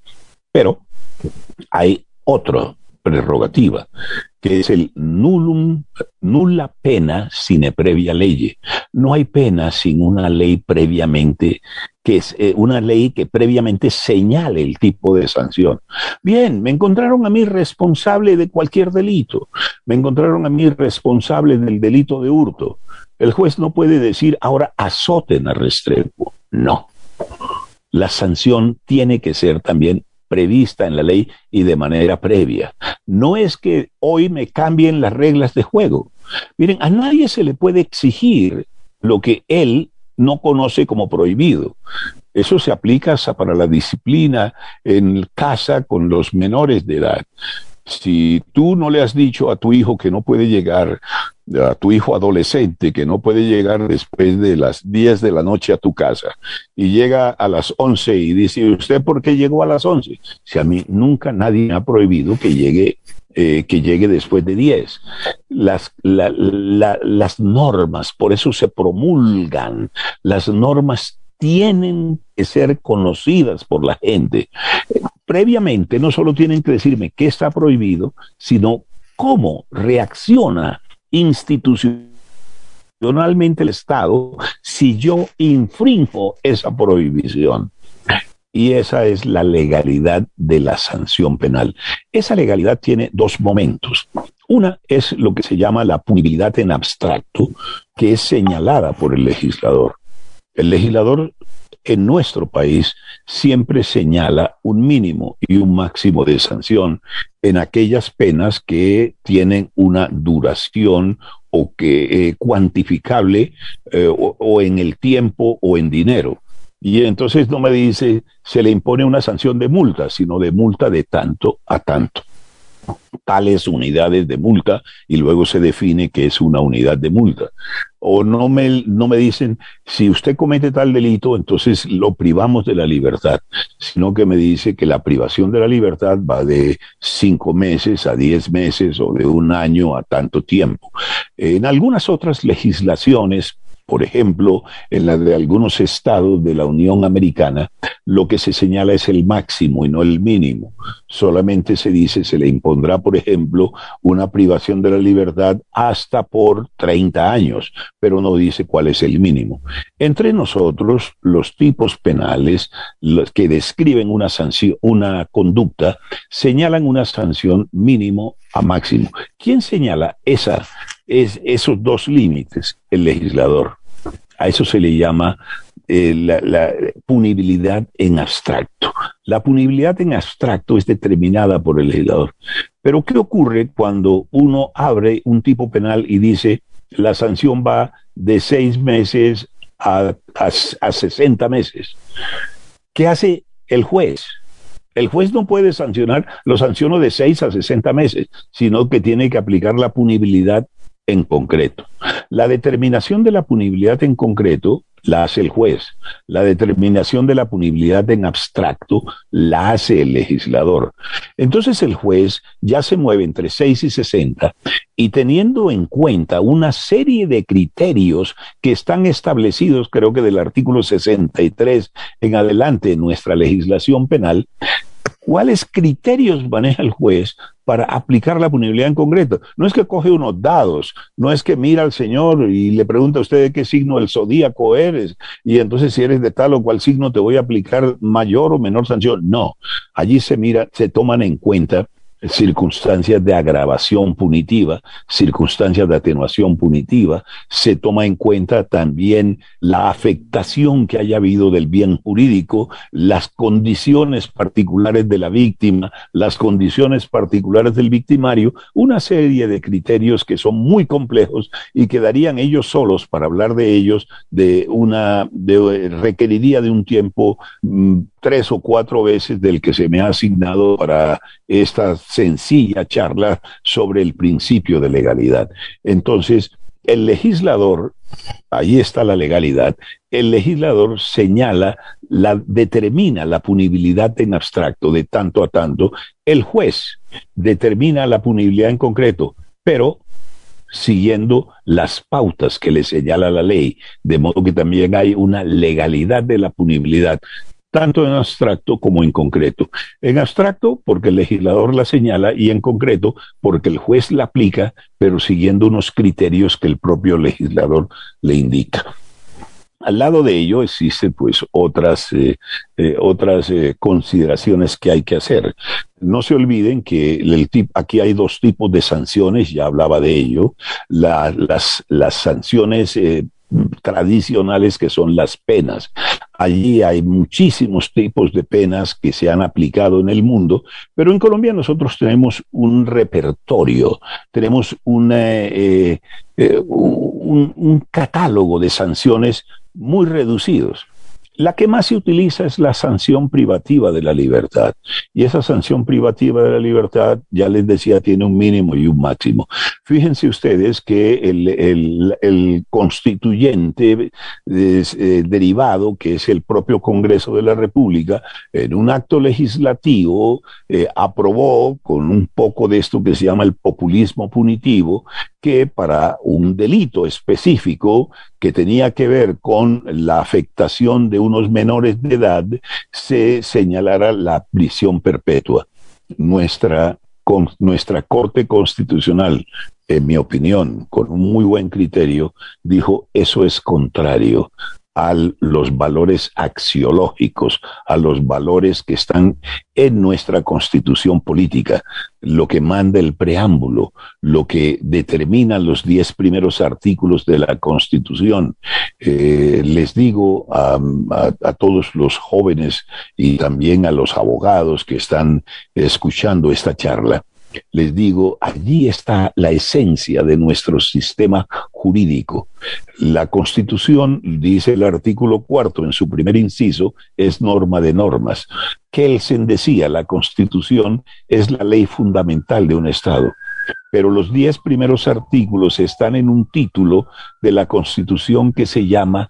Pero hay otra prerrogativa, que es el nulla pena sine previa ley. No hay pena sin una ley previamente, que es una ley que previamente señale el tipo de sanción. Bien, me encontraron a mí responsable de cualquier delito, me encontraron a mí responsable del delito de hurto. El juez no puede decir, ahora azoten a Restrepo. No. La sanción tiene que ser también prevista en la ley y de manera previa. No es que hoy me cambien las reglas de juego. Miren, a nadie se le puede exigir lo que él no conoce como prohibido. Eso se aplica hasta para la disciplina en casa con los menores de edad. Si tú no le has dicho a tu hijo que no puede llegar, a tu hijo adolescente que no puede llegar después de las 10 de la noche a tu casa y llega a las 11 y dice, ¿usted por qué llegó a las 11? Si a mí nunca nadie me ha prohibido que llegue después de 10. Las normas, por eso se promulgan, las normas tienen que ser conocidas por la gente. Previamente no solo tienen que decirme qué está prohibido, sino cómo reacciona institucionalmente el Estado si yo infrinjo esa prohibición. Y esa es la legalidad de la sanción penal. Esa legalidad tiene dos momentos. Una es lo que se llama la punibilidad en abstracto, que es señalada por el legislador. El legislador en nuestro país siempre señala un mínimo y un máximo de sanción en aquellas penas que tienen una duración o que cuantificable o en el tiempo o en dinero. Y entonces no me dice se le impone una sanción de multa, sino de multa de tanto a tanto. Tales unidades de multa y luego se define que es una unidad de multa. O no me dicen, si usted comete tal delito, entonces lo privamos de la libertad, sino que me dice que la privación de la libertad va de 5 meses a 10 meses o de 1 año a tanto tiempo. En algunas otras legislaciones, por ejemplo, en la de algunos estados de la Unión Americana, lo que se señala es el máximo y no el mínimo. Solamente se dice, se le impondrá, por ejemplo, una privación de la libertad hasta por 30 años, pero no dice cuál es el mínimo. Entre nosotros, los tipos penales, los que describen una sanción, una conducta, señalan una sanción mínimo a máximo. ¿Quién señala esos dos límites? El legislador. A eso se le llama la punibilidad en abstracto. La punibilidad en abstracto es determinada por el legislador. Pero ¿qué ocurre cuando uno abre un tipo penal y dice la sanción va de 6 meses a 60 meses? ¿Qué hace el juez? El juez no puede sancionar, lo sanciono de 6 a 60 meses, sino que tiene que aplicar la punibilidad en concreto. La determinación de la punibilidad en concreto la hace el juez. La determinación de la punibilidad en abstracto la hace el legislador. Entonces el juez ya se mueve entre 6 y 60 y teniendo en cuenta una serie de criterios que están establecidos, creo que del artículo 63 en adelante en nuestra legislación penal, ¿cuáles criterios maneja el juez para aplicar la punibilidad en concreto? No es que coge unos dados, no es que mira al señor y le pregunta a usted de qué signo del zodíaco eres, y entonces si eres de tal o cual signo te voy a aplicar mayor o menor sanción. No, allí se mira, se toman en cuenta circunstancias de agravación punitiva, circunstancias de atenuación punitiva, se toma en cuenta también la afectación que haya habido del bien jurídico, las condiciones particulares de la víctima, las condiciones particulares del victimario, una serie de criterios que son muy complejos y que darían ellos solos, para hablar de ellos, requeriría de un tiempo 3 o 4 veces del que se me ha asignado para esta sencilla charla sobre el principio de legalidad. Entonces, el legislador, ahí está la legalidad, el legislador determina la punibilidad en abstracto de tanto a tanto, el juez determina la punibilidad en concreto, pero siguiendo las pautas que le señala la ley, de modo que también hay una legalidad de la punibilidad. tanto en abstracto como en concreto. En abstracto porque el legislador la señala y en concreto porque el juez la aplica, pero siguiendo unos criterios que el propio legislador le indica. Al lado de ello existen pues otras consideraciones que hay que hacer. No se olviden que aquí hay dos tipos de sanciones, ya hablaba de ello. Las sanciones tradicionales, que son las penas. Allí hay muchísimos tipos de penas que se han aplicado en el mundo, pero en Colombia nosotros tenemos un repertorio, tenemos un catálogo de sanciones muy reducidos. La que más se utiliza es la sanción privativa de la libertad. Y esa sanción privativa de la libertad, ya les decía, tiene un mínimo y un máximo. Fíjense ustedes que el constituyente derivado, que es el propio Congreso de la República, en un acto legislativo aprobó con un poco de esto que se llama el populismo punitivo, que para un delito específico que tenía que ver con la afectación de unos menores de edad, se señalara la prisión perpetua. Nuestra Corte Constitucional, en mi opinión, con un muy buen criterio, dijo: eso es contrario a los valores axiológicos, a los valores que están en nuestra Constitución política, lo que manda el preámbulo, lo que determinan los 10 primeros artículos de la Constitución. Les digo a todos los jóvenes y también a los abogados que están escuchando esta charla, les digo, allí está la esencia de nuestro sistema jurídico. La Constitución, dice el artículo 4 en su primer inciso, es norma de normas. Kelsen decía, la Constitución es la ley fundamental de un Estado. Pero los 10 primeros artículos están en un título de la Constitución que se llama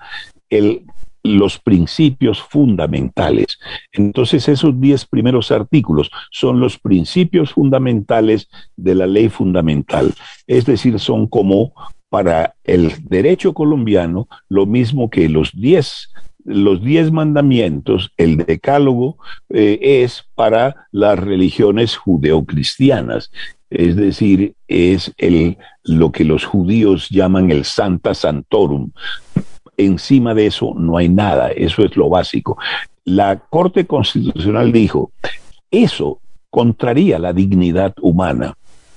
los principios fundamentales. Entonces esos 10 primeros artículos son los principios fundamentales de la ley fundamental. Es decir, son como para el derecho colombiano lo mismo que los 10 mandamientos, el decálogo es para las religiones judeocristianas. Es decir, es lo que los judíos llaman el Sancta Sanctorum. Encima de eso no hay nada, eso es lo básico. La Corte Constitucional dijo, eso contraría la dignidad humana.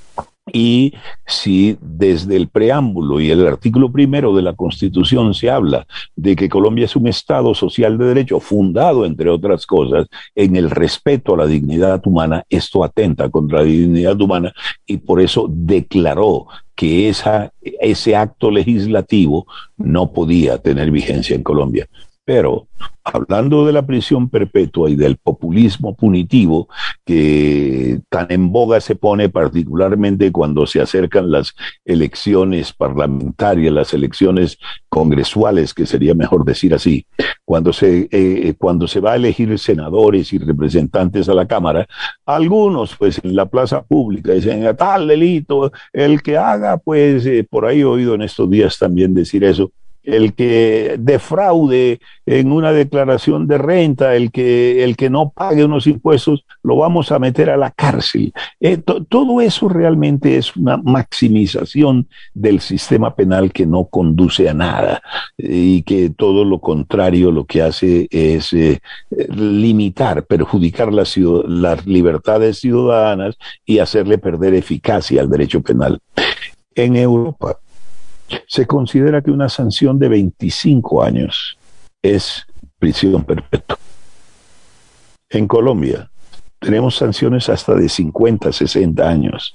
Y si desde el preámbulo y el artículo primero de la Constitución se habla de que Colombia es un Estado social de derecho fundado, entre otras cosas, en el respeto a la dignidad humana, esto atenta contra la dignidad humana y por eso declaró que ese acto legislativo no podía tener vigencia en Colombia. Pero, hablando de la prisión perpetua y del populismo punitivo, que tan en boga se pone particularmente cuando se acercan las elecciones parlamentarias, las elecciones congresuales, que sería mejor decir así, cuando se va a elegir senadores y representantes a la Cámara, algunos pues en la plaza pública dicen, tal delito, el que haga, pues por ahí he oído en estos días también decir eso, el que defraude en una declaración de renta, el que no pague unos impuestos, lo vamos a meter a la cárcel. Todo eso realmente es una maximización del sistema penal que no conduce a nada y que todo lo contrario lo que hace es limitar, perjudicar las libertades ciudadanas y hacerle perder eficacia al derecho penal. En Europa se considera que una sanción de 25 años es prisión perpetua. En Colombia tenemos sanciones hasta de 50, 60 años.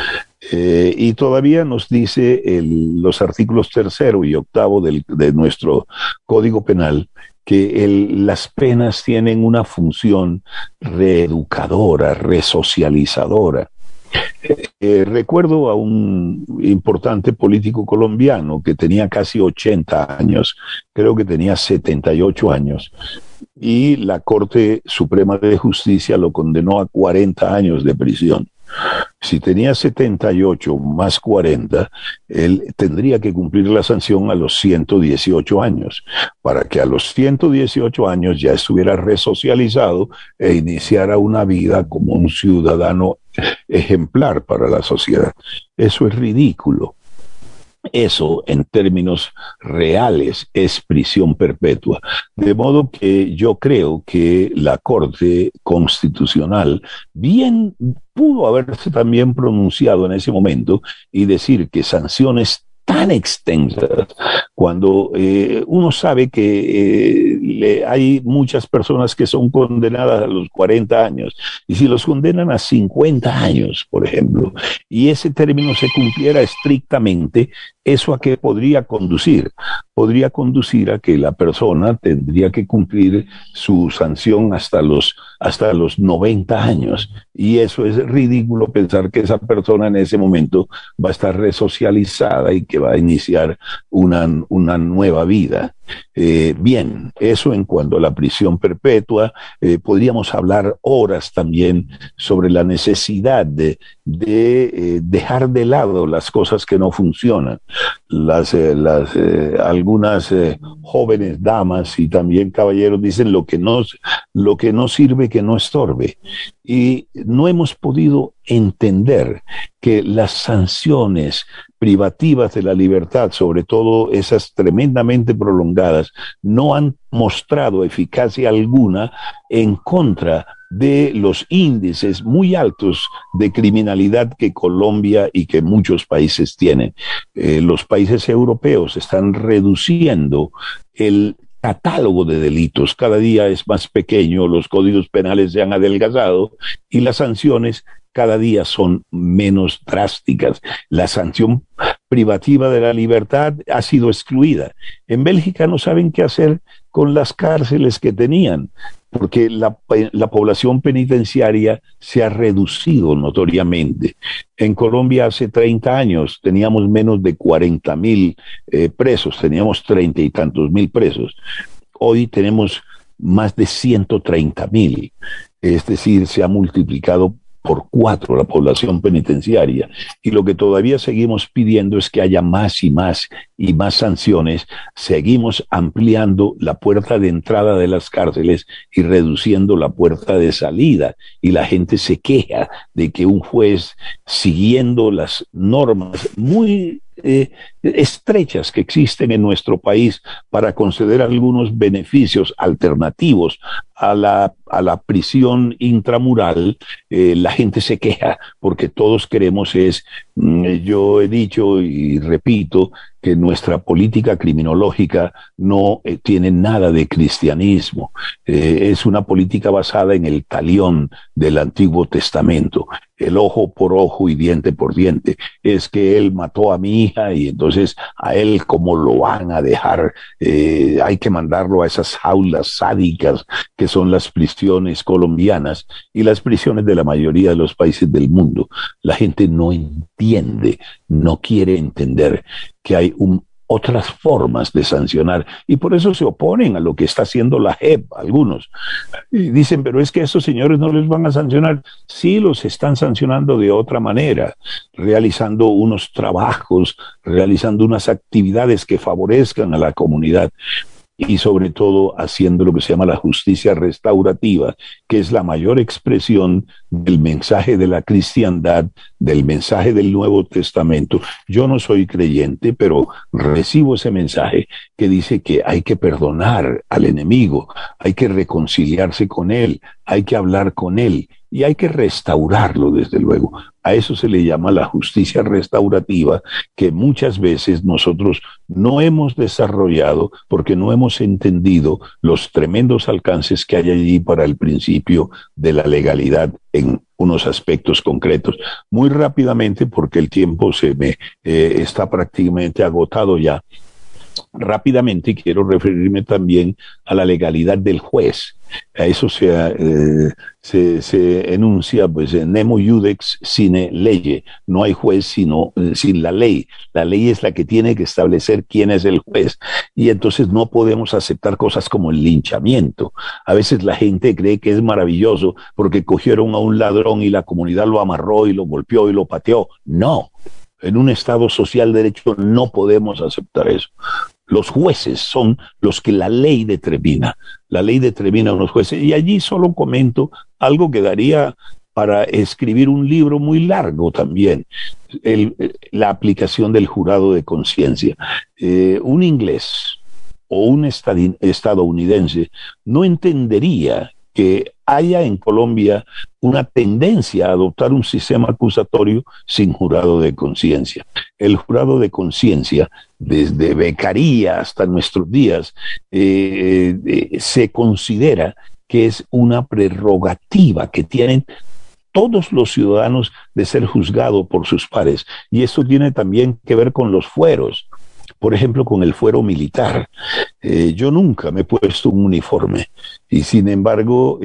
Y todavía nos dice los artículos 3º y 8º de nuestro Código Penal que las penas tienen una función reeducadora, resocializadora. Recuerdo a un importante político colombiano que tenía casi 80 años, creo que tenía 78 años, y la Corte Suprema de Justicia lo condenó a 40 años de prisión. Si tenía 78 más 40, él tendría que cumplir la sanción a los 118 años, para que a los 118 años ya estuviera resocializado e iniciara una vida como un ciudadano ejemplar para la sociedad. Eso es ridículo. Eso, en términos reales, es prisión perpetua. De modo que yo creo que la Corte Constitucional bien pudo haberse también pronunciado en ese momento y decir que sanciones tan extensas, cuando uno sabe que hay muchas personas que son condenadas a los 40 años, y si los condenan a 50 años, por ejemplo, y ese término se cumpliera estrictamente, ¿eso a qué podría conducir? Podría conducir a que la persona tendría que cumplir su sanción hasta los 90 años. Y eso es ridículo pensar que esa persona en ese momento va a estar resocializada y que va a iniciar una nueva vida. Bien, eso en cuanto a la prisión perpetua. Podríamos hablar horas también sobre la necesidad de dejar de lado las cosas que no funcionan. Algunas jóvenes damas y también caballeros dicen lo que no sirve, que no estorbe. Y no hemos podido entender que las sanciones privativas de la libertad, sobre todo esas tremendamente prolongadas, no han mostrado eficacia alguna en contra de los índices muy altos de criminalidad que Colombia y que muchos países tienen. Los países europeos están reduciendo el catálogo de delitos. Cada día es más pequeño, los códigos penales se han adelgazado y las sanciones cada día son menos drásticas. La sanción privativa de la libertad ha sido excluida. En Bélgica no saben qué hacer con las cárceles que tenían, porque la población penitenciaria se ha reducido notoriamente. En Colombia hace 30 años teníamos menos de 40.000 presos, teníamos 30 y tantos mil presos. Hoy tenemos más de 130.000, es decir, se ha multiplicado por 4 la población penitenciaria, y lo que todavía seguimos pidiendo es que haya más y más y más sanciones. Seguimos ampliando la puerta de entrada de las cárceles y reduciendo la puerta de salida, y la gente se queja de que un juez, siguiendo las normas muy estrechas que existen en nuestro país para conceder algunos beneficios alternativos a la prisión intramural, la gente se queja porque todos queremos yo he dicho y repito que nuestra política criminológica no tiene nada de cristianismo, es una política basada en el talión del Antiguo Testamento, el ojo por ojo y diente por diente. Es que él mató a mi hija y entonces a él cómo lo van a dejar, hay que mandarlo a esas jaulas sádicas que son las prisiones colombianas y las prisiones de la mayoría de los países del mundo. La gente no entiende, no quiere entender que hay otras formas de sancionar, y por eso se oponen a lo que está haciendo la JEP, algunos. Y dicen, pero es que a estos señores no les van a sancionar. Sí, los están sancionando de otra manera, realizando unos trabajos, realizando unas actividades que favorezcan a la comunidad, y sobre todo haciendo lo que se llama la justicia restaurativa, que es la mayor expresión del mensaje de la cristiandad, del mensaje del Nuevo Testamento. Yo no soy creyente, pero recibo ese mensaje que dice que hay que perdonar al enemigo, hay que reconciliarse con él, hay que hablar con él y hay que restaurarlo, desde luego. A eso se le llama la justicia restaurativa, que muchas veces nosotros no hemos desarrollado porque no hemos entendido los tremendos alcances que hay allí para el principio de la legalidad en unos aspectos concretos. Muy rápidamente, porque el tiempo se me está prácticamente agotado ya. Rápidamente quiero referirme también a la legalidad del juez. A eso se enuncia, pues, nemo iudex sine lege. No hay juez sino sin la ley. La ley es la que tiene que establecer quién es el juez. Y entonces no podemos aceptar cosas como el linchamiento. A veces la gente cree que es maravilloso porque cogieron a un ladrón y la comunidad lo amarró y lo golpeó y lo pateó. No. En un Estado social de derecho no podemos aceptar eso. Los jueces son los que la ley determina. La ley determina a los jueces. Y allí solo comento algo que daría para escribir un libro muy largo también. La aplicación del jurado de conciencia. Un inglés o un estadounidense no entendería que haya en Colombia una tendencia a adoptar un sistema acusatorio sin jurado de conciencia. El jurado de conciencia, desde Beccaria hasta nuestros días, se considera que es una prerrogativa que tienen todos los ciudadanos de ser juzgados por sus pares. Y esto tiene también que ver con los fueros. Por ejemplo, con el fuero militar. Yo nunca me he puesto un uniforme y sin embargo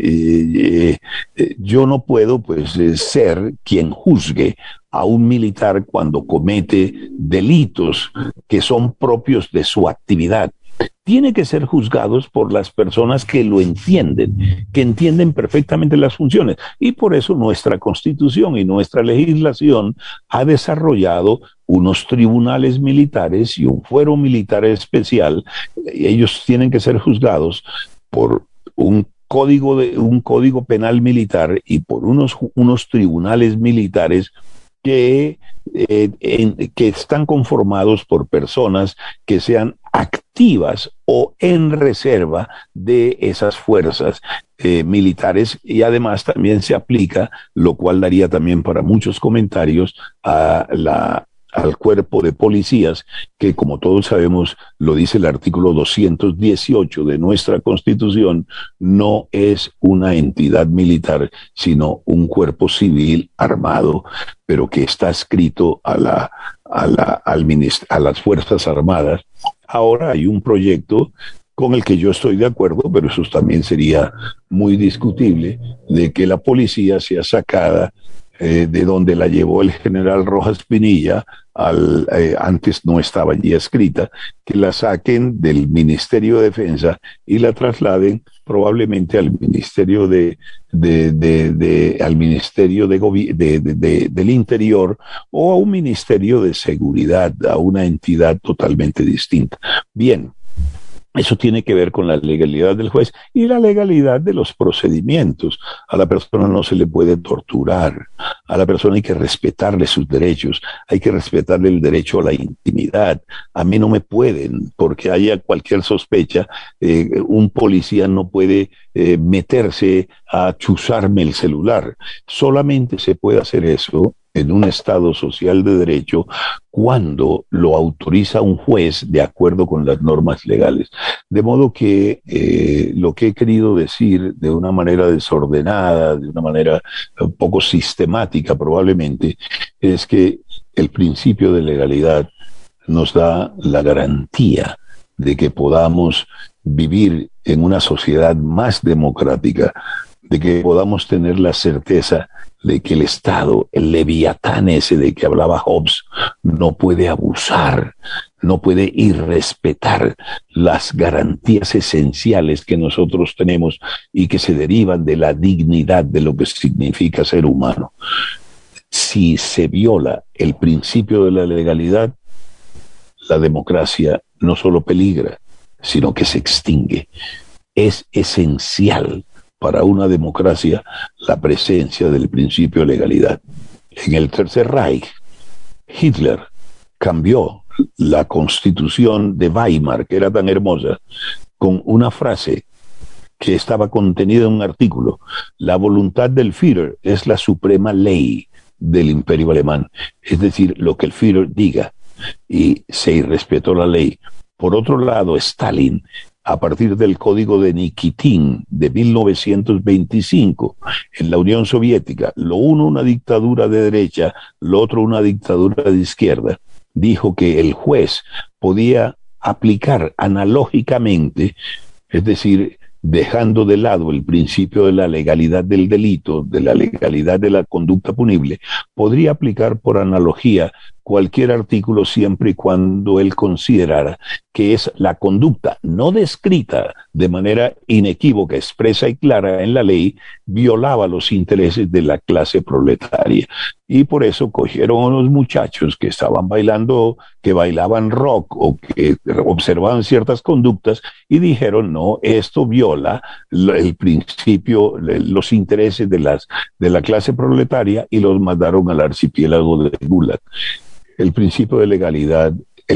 yo no puedo pues ser quien juzgue a un militar cuando comete delitos que son propios de su actividad. Tiene que ser juzgados por las personas que lo entienden, que entienden perfectamente las funciones. Y por eso nuestra Constitución y nuestra legislación ha desarrollado unos tribunales militares y un fuero militar especial. Ellos tienen que ser juzgados por un código penal militar y por unos tribunales militares que están conformados por personas que sean activas o en reserva de esas fuerzas militares, y además también se aplica, lo cual daría también para muchos comentarios, al cuerpo de policías, que como todos sabemos, lo dice el artículo 218 de nuestra Constitución, no es una entidad militar, sino un cuerpo civil armado, pero que está adscrito a las Fuerzas Armadas. Ahora hay un proyecto con el que yo estoy de acuerdo, pero eso también sería muy discutible, de que la policía sea sacada de donde la llevó el general Rojas Pinilla, antes no estaba allí escrita, que la saquen del Ministerio de Defensa y la trasladen probablemente al Ministerio del Interior o a un Ministerio de Seguridad, a una entidad totalmente distinta. Bien. Eso tiene que ver con la legalidad del juez y la legalidad de los procedimientos. A la persona no se le puede torturar, a la persona hay que respetarle sus derechos, hay que respetarle el derecho a la intimidad. A mí no me pueden, porque haya cualquier sospecha, un policía no puede meterse a chuzarme el celular. Solamente se puede hacer eso en un Estado social de derecho cuando lo autoriza un juez de acuerdo con las normas legales. De modo que lo que he querido decir de una manera desordenada, de una manera un poco sistemática probablemente, es que el principio de legalidad nos da la garantía de que podamos vivir en una sociedad más democrática, de que podamos tener la certeza de que el Estado, el leviatán ese de que hablaba Hobbes, no puede abusar, no puede irrespetar las garantías esenciales que nosotros tenemos y que se derivan de la dignidad de lo que significa ser humano. Si se viola el principio de la legalidad, la democracia no solo peligra, sino que se extingue. Es esencial para una democracia la presencia del principio de legalidad. En el Tercer Reich, Hitler cambió la Constitución de Weimar, que era tan hermosa, con una frase que estaba contenida en un artículo: la voluntad del Führer es la suprema ley del Imperio Alemán, es decir, lo que el Führer diga, y se irrespetó la ley. Por otro lado, Stalin, a partir del Código de Nikitin de 1925, en la Unión Soviética, lo uno una dictadura de derecha, lo otro una dictadura de izquierda, dijo que el juez podía aplicar analógicamente, es decir, dejando de lado el principio de la legalidad del delito, de la legalidad de la conducta punible, podría aplicar por analogía cualquier artículo siempre y cuando él considerara que es la conducta no descrita de manera inequívoca, expresa y clara en la ley, violaba los intereses de la clase proletaria. Y por eso cogieron a unos muchachos que estaban bailando, que bailaban rock o que observaban ciertas conductas y dijeron, no, esto viola el principio, los intereses de la clase proletaria, y los mandaron al archipiélago de Gulag. El principio de legalidad,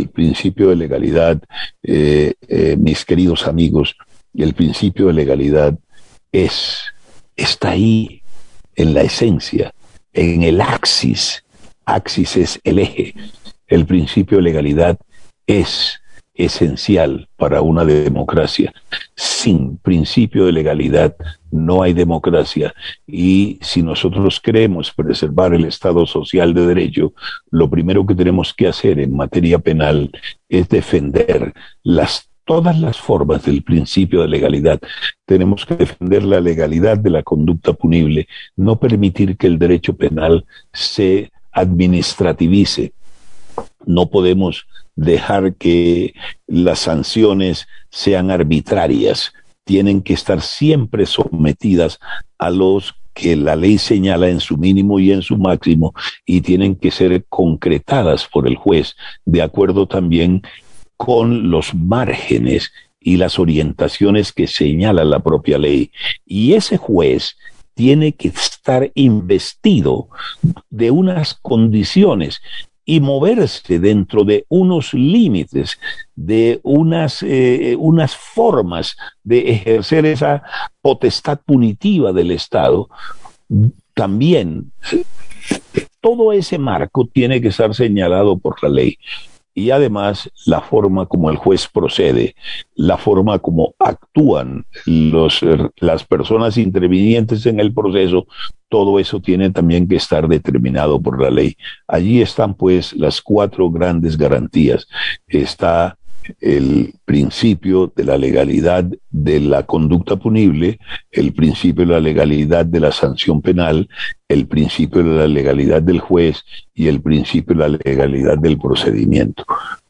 mis queridos amigos, el principio de legalidad está ahí en la esencia, en el axis. Axis es el eje. El principio de legalidad es esencial para una democracia. Sin principio de legalidad no hay democracia, y si nosotros queremos preservar el Estado social de derecho, lo primero que tenemos que hacer en materia penal es defender todas las formas del principio de legalidad. Tenemos que defender la legalidad de la conducta punible, no permitir que el derecho penal se administrativice. No podemos dejar que las sanciones sean arbitrarias. Tienen que estar siempre sometidas a los que la ley señala en su mínimo y en su máximo, y tienen que ser concretadas por el juez de acuerdo también con los márgenes y las orientaciones que señala la propia ley. Y ese juez tiene que estar investido de unas condiciones y moverse dentro de unos límites, de unas formas de ejercer esa potestad punitiva del Estado. También todo ese marco tiene que estar señalado por la ley. Y además la forma como el juez procede, la forma como actúan las personas intervinientes en el proceso, todo eso tiene también que estar determinado por la ley. Allí están pues las 4 grandes garantías. Está el principio de la legalidad de la conducta punible, el principio de la legalidad de la sanción penal, el principio de la legalidad del juez y el principio de la legalidad del procedimiento.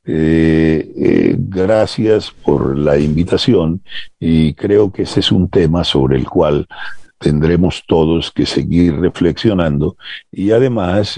Gracias por la invitación, y creo que ese es un tema sobre el cual tendremos todos que seguir reflexionando, y además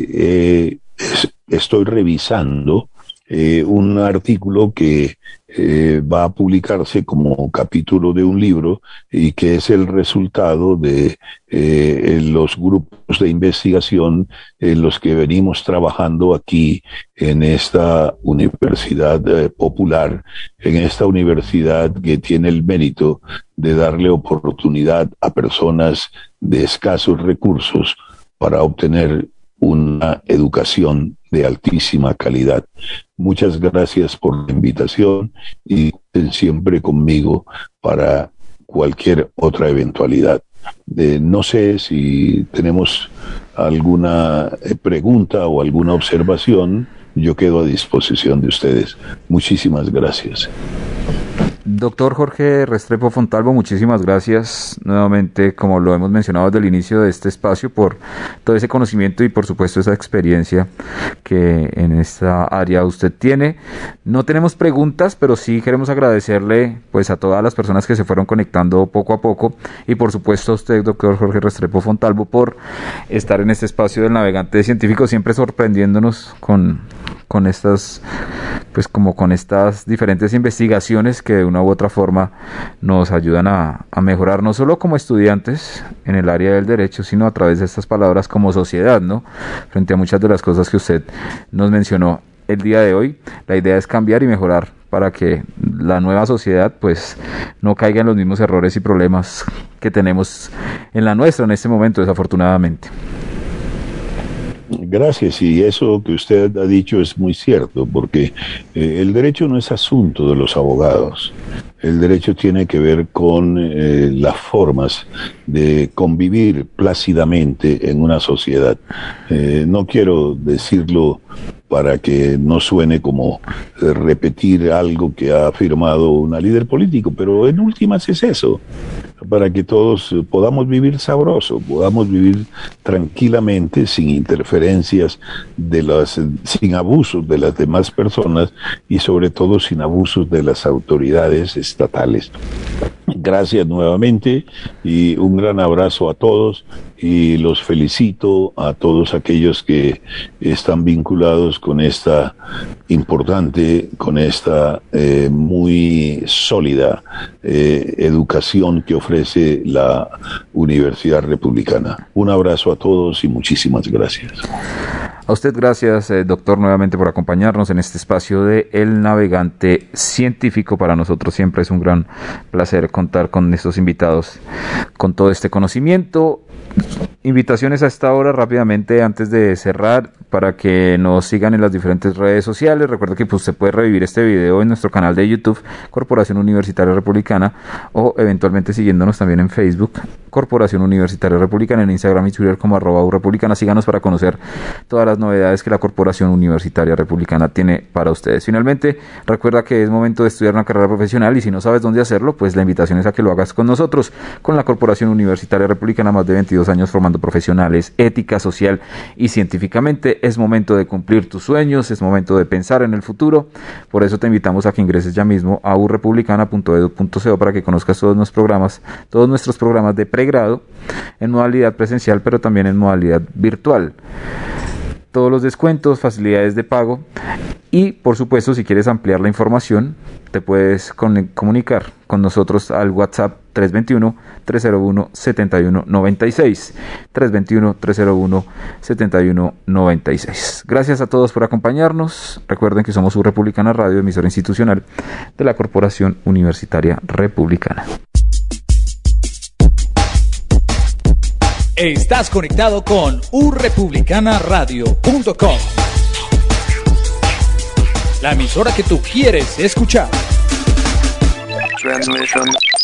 estoy revisando un artículo que va a publicarse como capítulo de un libro, y que es el resultado de los grupos de investigación en los que venimos trabajando aquí en esta universidad popular, en esta universidad que tiene el mérito de darle oportunidad a personas de escasos recursos para obtener una educación de altísima calidad. Muchas gracias por la invitación, y estén siempre conmigo para cualquier otra eventualidad. No sé si tenemos alguna pregunta o alguna observación. Yo quedo a disposición de ustedes. Muchísimas gracias. Doctor Jorge Restrepo Fontalvo, muchísimas gracias nuevamente, como lo hemos mencionado desde el inicio de este espacio, por todo ese conocimiento y por supuesto esa experiencia que en esta área usted tiene. No tenemos preguntas, pero sí queremos agradecerle pues a todas las personas que se fueron conectando poco a poco, y por supuesto a usted, doctor Jorge Restrepo Fontalvo, por estar en este espacio del Navegante Científico, siempre sorprendiéndonos con estas, pues como con estas diferentes investigaciones que de una u otra forma nos ayudan a mejorar, no solo como estudiantes en el área del derecho, sino a través de estas palabras como sociedad, ¿no? Frente a muchas de las cosas que usted nos mencionó el día de hoy, la idea es cambiar y mejorar para que la nueva sociedad pues no caiga en los mismos errores y problemas que tenemos en la nuestra en este momento, desafortunadamente. Gracias, y eso que usted ha dicho es muy cierto, porque el derecho no es asunto de los abogados. El derecho tiene que ver con las formas de convivir plácidamente en una sociedad. No quiero decirlo para que no suene como repetir algo que ha afirmado una líder político, pero en últimas es eso, para que todos podamos vivir sabroso, podamos vivir tranquilamente, sin interferencias sin abusos de las demás personas y sobre todo sin abusos de las autoridades estatales. Gracias nuevamente y un gran abrazo a todos, y los felicito a todos aquellos que están vinculados con esta importante, con esta muy sólida educación que ofrece la Universidad Republicana. Un abrazo a todos y muchísimas gracias. A usted gracias, doctor, nuevamente por acompañarnos en este espacio de El Navegante Científico. Para nosotros siempre es un gran placer contar con estos invitados con todo este conocimiento. Invitaciones a esta hora rápidamente antes de cerrar para que nos sigan en las diferentes redes sociales. Recuerda que usted puede revivir este video en nuestro canal de YouTube, Corporación Universitaria Republicana, o eventualmente siguiéndonos también en Facebook, Corporación Universitaria Republicana, en Instagram y Twitter como @urepublicana. Síganos para conocer todas las novedades que la Corporación Universitaria Republicana tiene para ustedes. Finalmente, recuerda que es momento de estudiar una carrera profesional, y si no sabes dónde hacerlo, pues la invitación es a que lo hagas con nosotros, con la Corporación Universitaria Republicana, más de 22 años formando profesionales, ética, social y científicamente. Es momento de cumplir tus sueños, es momento de pensar en el futuro. Por eso te invitamos a que ingreses ya mismo a urepublicana.edu.co para que conozcas todos nuestros programas de pregrado en modalidad presencial, pero también en modalidad virtual. Todos los descuentos, facilidades de pago, y por supuesto, si quieres ampliar la información, te puedes comunicar con nosotros al WhatsApp 321-301-7196, 321-301-7196. Gracias a todos por acompañarnos. Recuerden que somos Republicana Radio, emisora institucional de la Corporación Universitaria Republicana. Estás conectado con urepublicanaradio.com, la emisora que tú quieres escuchar. Transmission